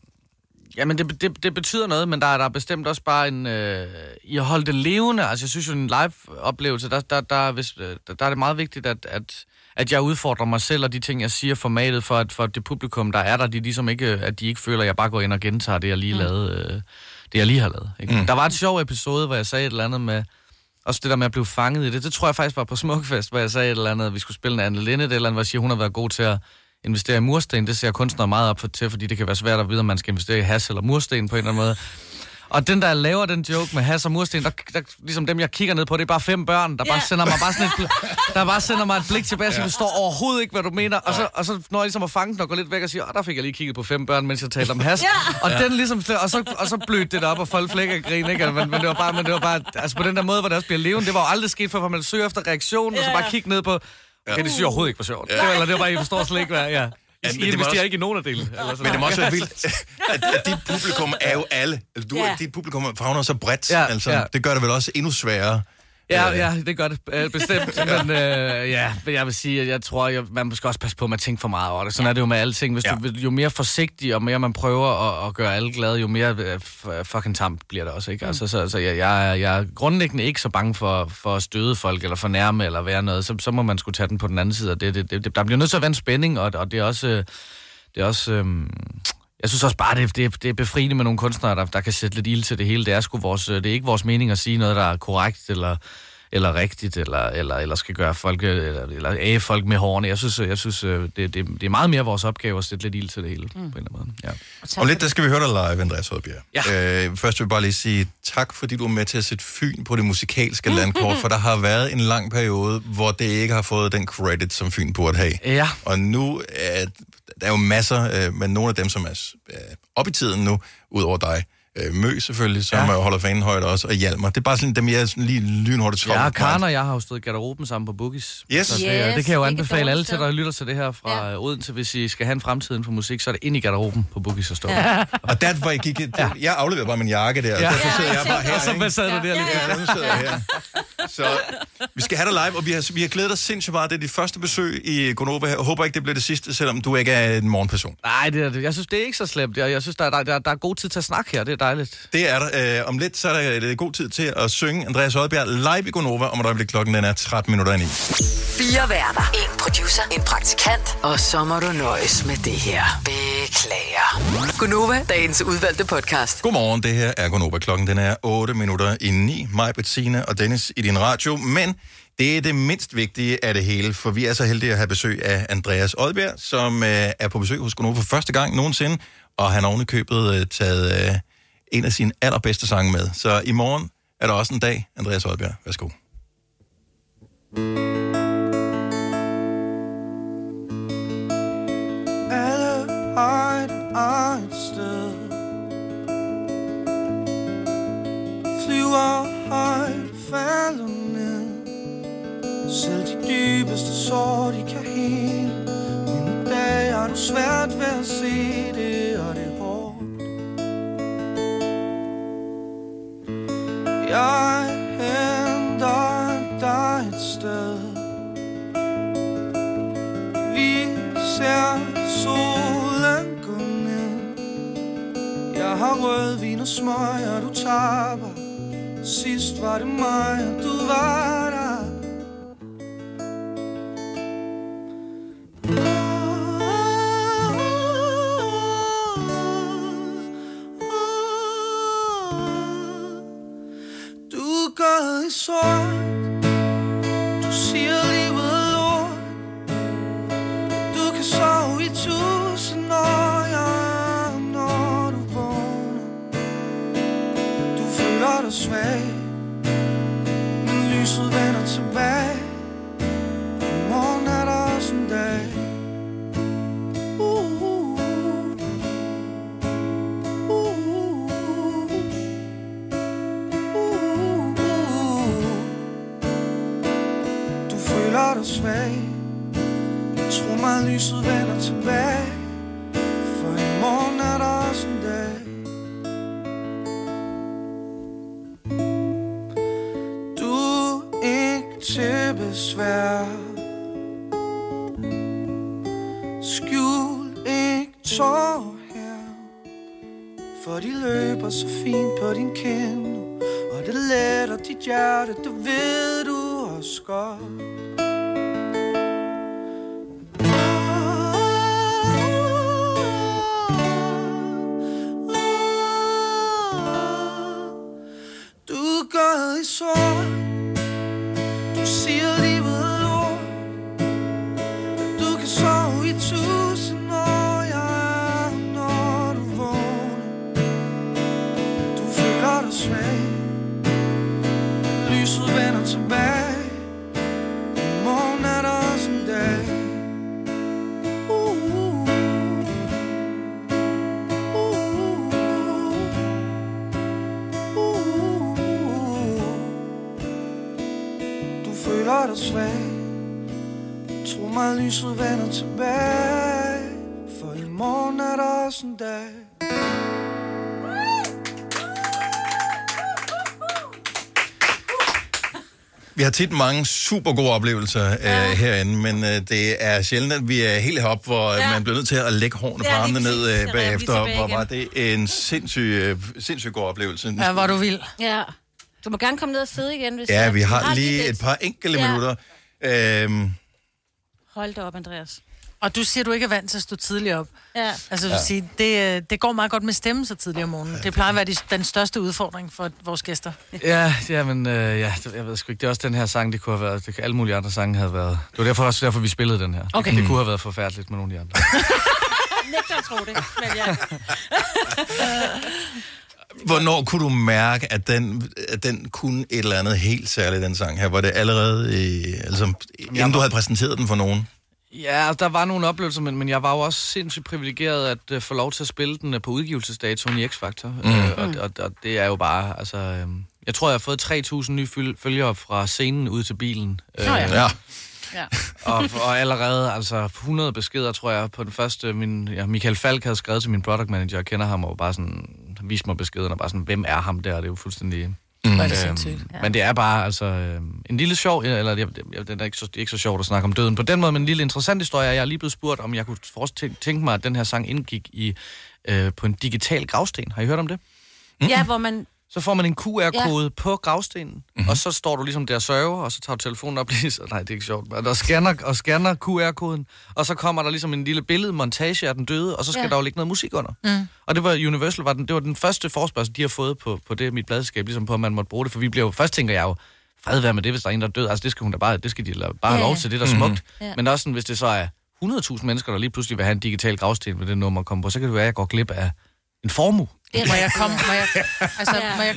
Jamen, det, det, det betyder noget, men der er der bestemt også bare en... Øh... I at holde det levende. Altså, jeg synes jo, en live-oplevelse, der, der, der, hvis, der, der er det meget vigtigt, at... at at jeg udfordrer mig selv og de ting, jeg siger formatet, for at for det publikum, der er der, de ligesom ikke, at de ikke føler, at jeg bare går ind og gentager det, jeg lige, mm. lavede, øh, det, jeg lige har lavet. Ikke? Mm. Der var et sjov episode, hvor jeg sagde et eller andet med, også det der med at blive fanget i det, det tror jeg faktisk var på Smukfest, hvor jeg sagde et eller andet, at vi skulle spille en Anne Linnet, eller andet, hvor jeg siger, hun har været god til at investere i mursten. Det ser kunstnere meget op for til, fordi det kan være svært at vide, om man skal investere i has eller mursten på en eller anden måde. Og den, der laver den joke med has og mursten, der, der, ligesom dem, jeg kigger ned på, det er bare fem børn, der yeah. bare sender mig bare sådan et, der bare sender mig et blik tilbage, så jeg forstår overhovedet ikke, hvad du mener. Og så, og så når jeg ligesom at fange den og går lidt væk og siger, åh, der fik jeg lige kigget på fem børn, mens jeg talte om has. Yeah. Og den ligesom, og så, og så blødte det op, og folk flækker og griner, ikke? Men, men, det var bare, men det var bare, altså på den der måde, hvor det også bliver levende, det var jo aldrig sket før, for man søger efter reaktion, yeah. og så bare kigge ned på, Ja. Okay, det synes jeg overhovedet ikke var sjovt. Ja. Det var, eller det var bare, I forstår slet ikke, hvad ja. I, Ja, I investerer også, ikke i nogen af delene. Men det må også være vildt, at, at dit publikum er jo alle. Altså, du, Ja. dit publikum favner så bredt. Ja, altså, ja. Det gør det vel også endnu sværere. Ja, ja, det gør det øh, bestemt. Men øh, ja, men jeg vil sige, at jeg tror, at man skal også passe på, at man tænker for meget over det. Sådan er det jo med alting. Hvis Ja. du, jo mere forsigtig, og mere man prøver at, at gøre alle glade, jo mere øh, f- fucking tamt bliver det også, ikke? Altså, så så jeg, jeg, er, jeg er grundlæggende ikke så bange for, for at støde folk, eller fornærme, eller være noget. Så, så må man skulle tage den på den anden side. Og det, det, det, der bliver nødt til at være en spænding, og, og det er også... Øh, det er også øh, jeg synes også bare, det, det, det er befriende med nogle kunstnere, der, der kan sætte lidt ild til det hele. Det er, sgu vores, det er ikke vores mening at sige noget, der er korrekt, eller... eller rigtigt, eller, eller, eller skal gøre folk, eller, eller æge folk med hårene. Jeg synes, jeg synes det, det, det er meget mere vores opgave at sætte lidt ild til det hele, mm. på en eller anden måde. Ja. Om lidt, der skal vi høre dig live, Andreas Odbjerg. Ja. Øh, først vil jeg bare lige sige tak, fordi du er med til at sætte Fyn på det musikalske landkort, for der har været en lang periode, hvor det ikke har fået den credit, som Fyn burde have. Ja. Og nu er der er jo masser, øh, men nogle af dem, som er øh, op i tiden nu, ud over dig, Øh, Mø selvfølgelig, som ja. holder fanen højt også, og Hjalmar. Det er bare sådan dem, jeg er sådan lige lynhurtigt top. Ja, Karen og jeg har jo stået i garderoben sammen på Boogies. Yes. Så det, Yes, det kan jeg jo ikke anbefale alle dårligt til, der lytter til det her fra ja. Odense. Hvis I skal have en fremtid inden for musik, så er det ind i garderoben på Boogies og stå. Ja. Og der var jeg gik, det, jeg afleverede bare min jakke der, Ja. og derfor sidder jeg bare her. Og så hvad sad du der lige? Ja, nu sidder jeg her. Så vi skal have dig live, og vi har, vi har glædet os sindssygt meget. Det er dit første besøg i Gonova. Jeg håber ikke, det bliver det sidste, selvom du ikke er en morgenperson. Nej, det er det. Jeg synes, det er ikke så slemt. Jeg, jeg synes, der er, der, der er god tid til at snakke her. Det er dejligt. Det er der. Øh, om lidt, så er der god tid til at synge Andreas Odbjerg live i Gonova. Om et øjeblik, klokken den er tretten minutter ind i. Fire værter. En producer. En praktikant. Og så må du nøjes med det her. Beklager. Gonova, dagens udvalgte podcast. Godmorgen, det her er Gonova. Klokken den er otte minutter i ni. Mig, Bettina og Dennis i din radio. Men det er det mindst vigtige af det hele, for vi er så heldige at have besøg af Andreas Odbjerg, som øh, er på besøg hos Gonova for første gang nogensinde, og han har oven i købet øh, taget øh, en af sine allerbedste sange med. Så i morgen er der også en dag. Andreas Odbjerg, værsgo. Alle har et eget sted, flyver højt, falder ned. Selv de dybeste sår, de kan hele. Men i dag har du svært ved at se det, og det er hårdt. Jeg henter dig et sted. Vi ser solen gå ned. Jeg har rødvin og smøg, og du tapper. Sidst var det mig, og du var der. Du går i sort. Du siger livet er lort. Du kan sove i tusind år, ja, når du vågner. Du føler dig svag, men lyset vender tilbage. I morgen er der også en dag. Uh, uh, uh, uh, uh. Du føler dig svag. Tro mig, lyset vender tilbage. For i morgen er der også en dag. Du er ikke til besvær. Skjul ikke tår her. For de løber så fint på din kind. Og det letter dit hjerte, det ved du også godt. Du går i sort. Du siger livet er lort. Du kan sove i tusind år, ja, når du vågner. Du føler dig svag. Lyset vender tilbage. I morgen er der også en dag. Uh, uh, uh, uh. Du føler dig svag. mig lyset vender tilbage, for i morgen er der også en dag. Vi har tit mange super gode oplevelser ja. øh, herinde, men øh, det er sjældent, at vi er helt heroppe, hvor ja. man bliver nødt til at lægge hårene på armene ned øh, bagefter. Hvor var det en sindssyg, øh, sindssyg god oplevelse. Ja, hvor du vil. Ja. Du må gerne komme ned og sidde igen, hvis Ja, jeg... vi har, har lige et par enkelte ja. minutter. Øhm. Hold da op, Andreas. Og du siger, du ikke er vant til at stå tidligt op. Ja. Altså, du Ja. siger, det, det går meget godt med stemme så tidligt om morgenen. Det plejer at være de, den største udfordring for vores gæster. Ja, ja, men øh, ja, jeg ved sgu ikke. Det er også den her sang, det kunne have været. Det, alle mulige andre sange havde været. Det var derfor også derfor, vi spillede den her. Okay. Det, det kunne have været forfærdeligt med nogle af de andre. Nægter at tro det, men ja. Hvornår kunne du mærke, at den, at den kunne et eller andet helt særligt, den sang her? Var det allerede, i, altså, inden du havde præsenteret den for nogen? Ja, der var nogle oplevelser, men, men jeg var jo også sindssygt privilegeret at uh, få lov til at spille den uh, på udgivelsesdatoen i X-Factor. Mm. Uh, og, og, og det er jo bare, altså... Um, jeg tror, jeg har fået tre tusind nye føl- følgere fra scenen ud til bilen. Uh, ja. ja. Ja. og, og allerede, altså hundrede beskeder, tror jeg, på den første... Min, ja, Michael Falk havde skrevet til min product manager, jeg kender ham, og bare sådan... viste mig beskeden, og bare sådan, hvem er ham der? Det er jo fuldstændig... Mm. Øhm, det ja. Men det er bare altså øh, en lille sjov, eller det, det, det er ikke så, det er ikke så sjovt at snakke om døden på den måde, men en lille interessant historie. Jeg er lige blevet spurgt, om jeg kunne forestille, tænke mig, at den her sang indgik i øh, på en digital gravsten. Har I hørt om det? Mm. Ja, hvor man... Så får man en Q R-kode ja. på gravstenen, mm-hmm. og så står du ligesom der og sørger, og så tager du telefonen op lige så... Nej, det er ikke sjovt. Og scanner, og scanner Q R-koden, og så kommer der ligesom en lille billedmontage af den døde, og så skal ja. der jo ligge noget musik under. Mm. Og det var Universal, var den, det var den første forespørgsel, de har fået på, på det mit pladskab, ligesom på, at man måtte bruge det, for vi bliver jo... Først tænker jeg jo, fred være med det, hvis der er en, der er død. Altså, det skal hun da bare... Det skal de bare have ja. lov til, det der er smukt. Mm-hmm. Ja. Men også sådan, hvis det så er hundrede tusind mennesker, der lige pludselig vil have en digital gravsten med det nummer kommer på, så kan det være, at jeg går glip af en formue. Det må jeg komme, må jeg, altså, ja. må jeg,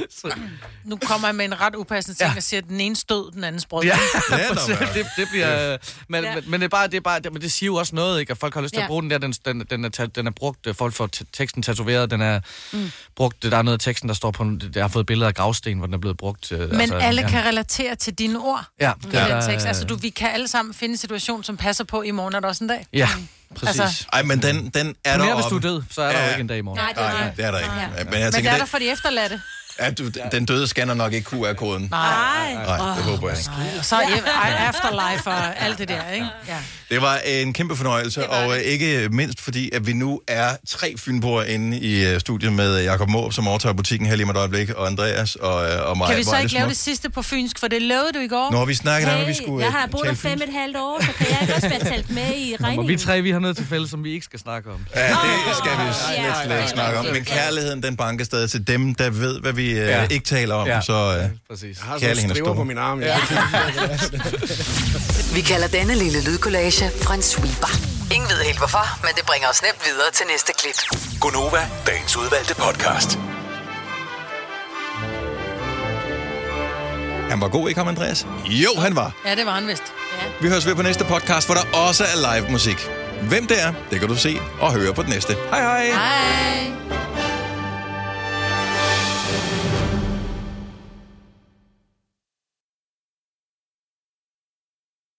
nu kommer jeg med en ret upassende ting, ja. og siger, at den ene stød, den anden sprød. Ja, det, det bliver... Men, ja. men, det er bare, det er bare, men det siger jo også noget, ikke? At folk har lyst til ja. at bruge den der, den, den, den, er, den er brugt, folk får teksten tatoveret, den er mm. brugt, der er noget af teksten, der står på, jeg har fået billeder af gravsten, hvor den er blevet brugt. Men altså, alle ja. kan relatere til dine ord ja, det er, den tekst. Altså, du, vi kan alle sammen finde en situation, som passer på, i morgen er der også en dag. Ja. Præcis. Altså, Ej, men den, den er der mere, hvis du er død, så er der ja. jo ikke en dag i morgen. Nej, det er, Nej, det er der ikke. Ja. Men, jeg men tænker, det er det... der for de efterladte. Ja, du, den døde scanner nok ikke Q R-koden. Nej. Nej, det oh, håber jeg ikke. Og så afterlife og alt det der, ikke? Ja. Det var en kæmpe fornøjelse, og ikke mindst fordi, at vi nu er tre fynboer inde i studiet med Jakob Måb, som overtager butikken her lige med et øjeblik, og Andreas og, og mig. Kan vi så ikke lave det sidste på fynsk, for det lovede du i går? Nå, vi snakkede hey, om, at vi skulle jeg har boet der fem et halvt år, så kan jeg ikke også være talt med i regningen. Og vi tre, vi har noget til fælles, som vi ikke skal snakke om. Ja, det skal vi slet, slet ikke snakke om. Men kærligheden, den banker stadig til dem, der ved, hvad vi ja. ikke taler om. Ja. Så ja, præcis. Jeg har sådan en striver på min arm. Ja. Vi kalder denne lille lydkollage fra en sweeper. Ingen ved helt hvorfor, men det bringer os nemt videre til næste klip. Gonova, dagens udvalgte podcast. Han var god, ikke ham, Andreas? Jo, han var. Ja, det var han vist. Ja. Vi høres ved på næste podcast, hvor der også er live musik. Hvem det er, det kan du se og høre på den næste. Hej hej! Hej!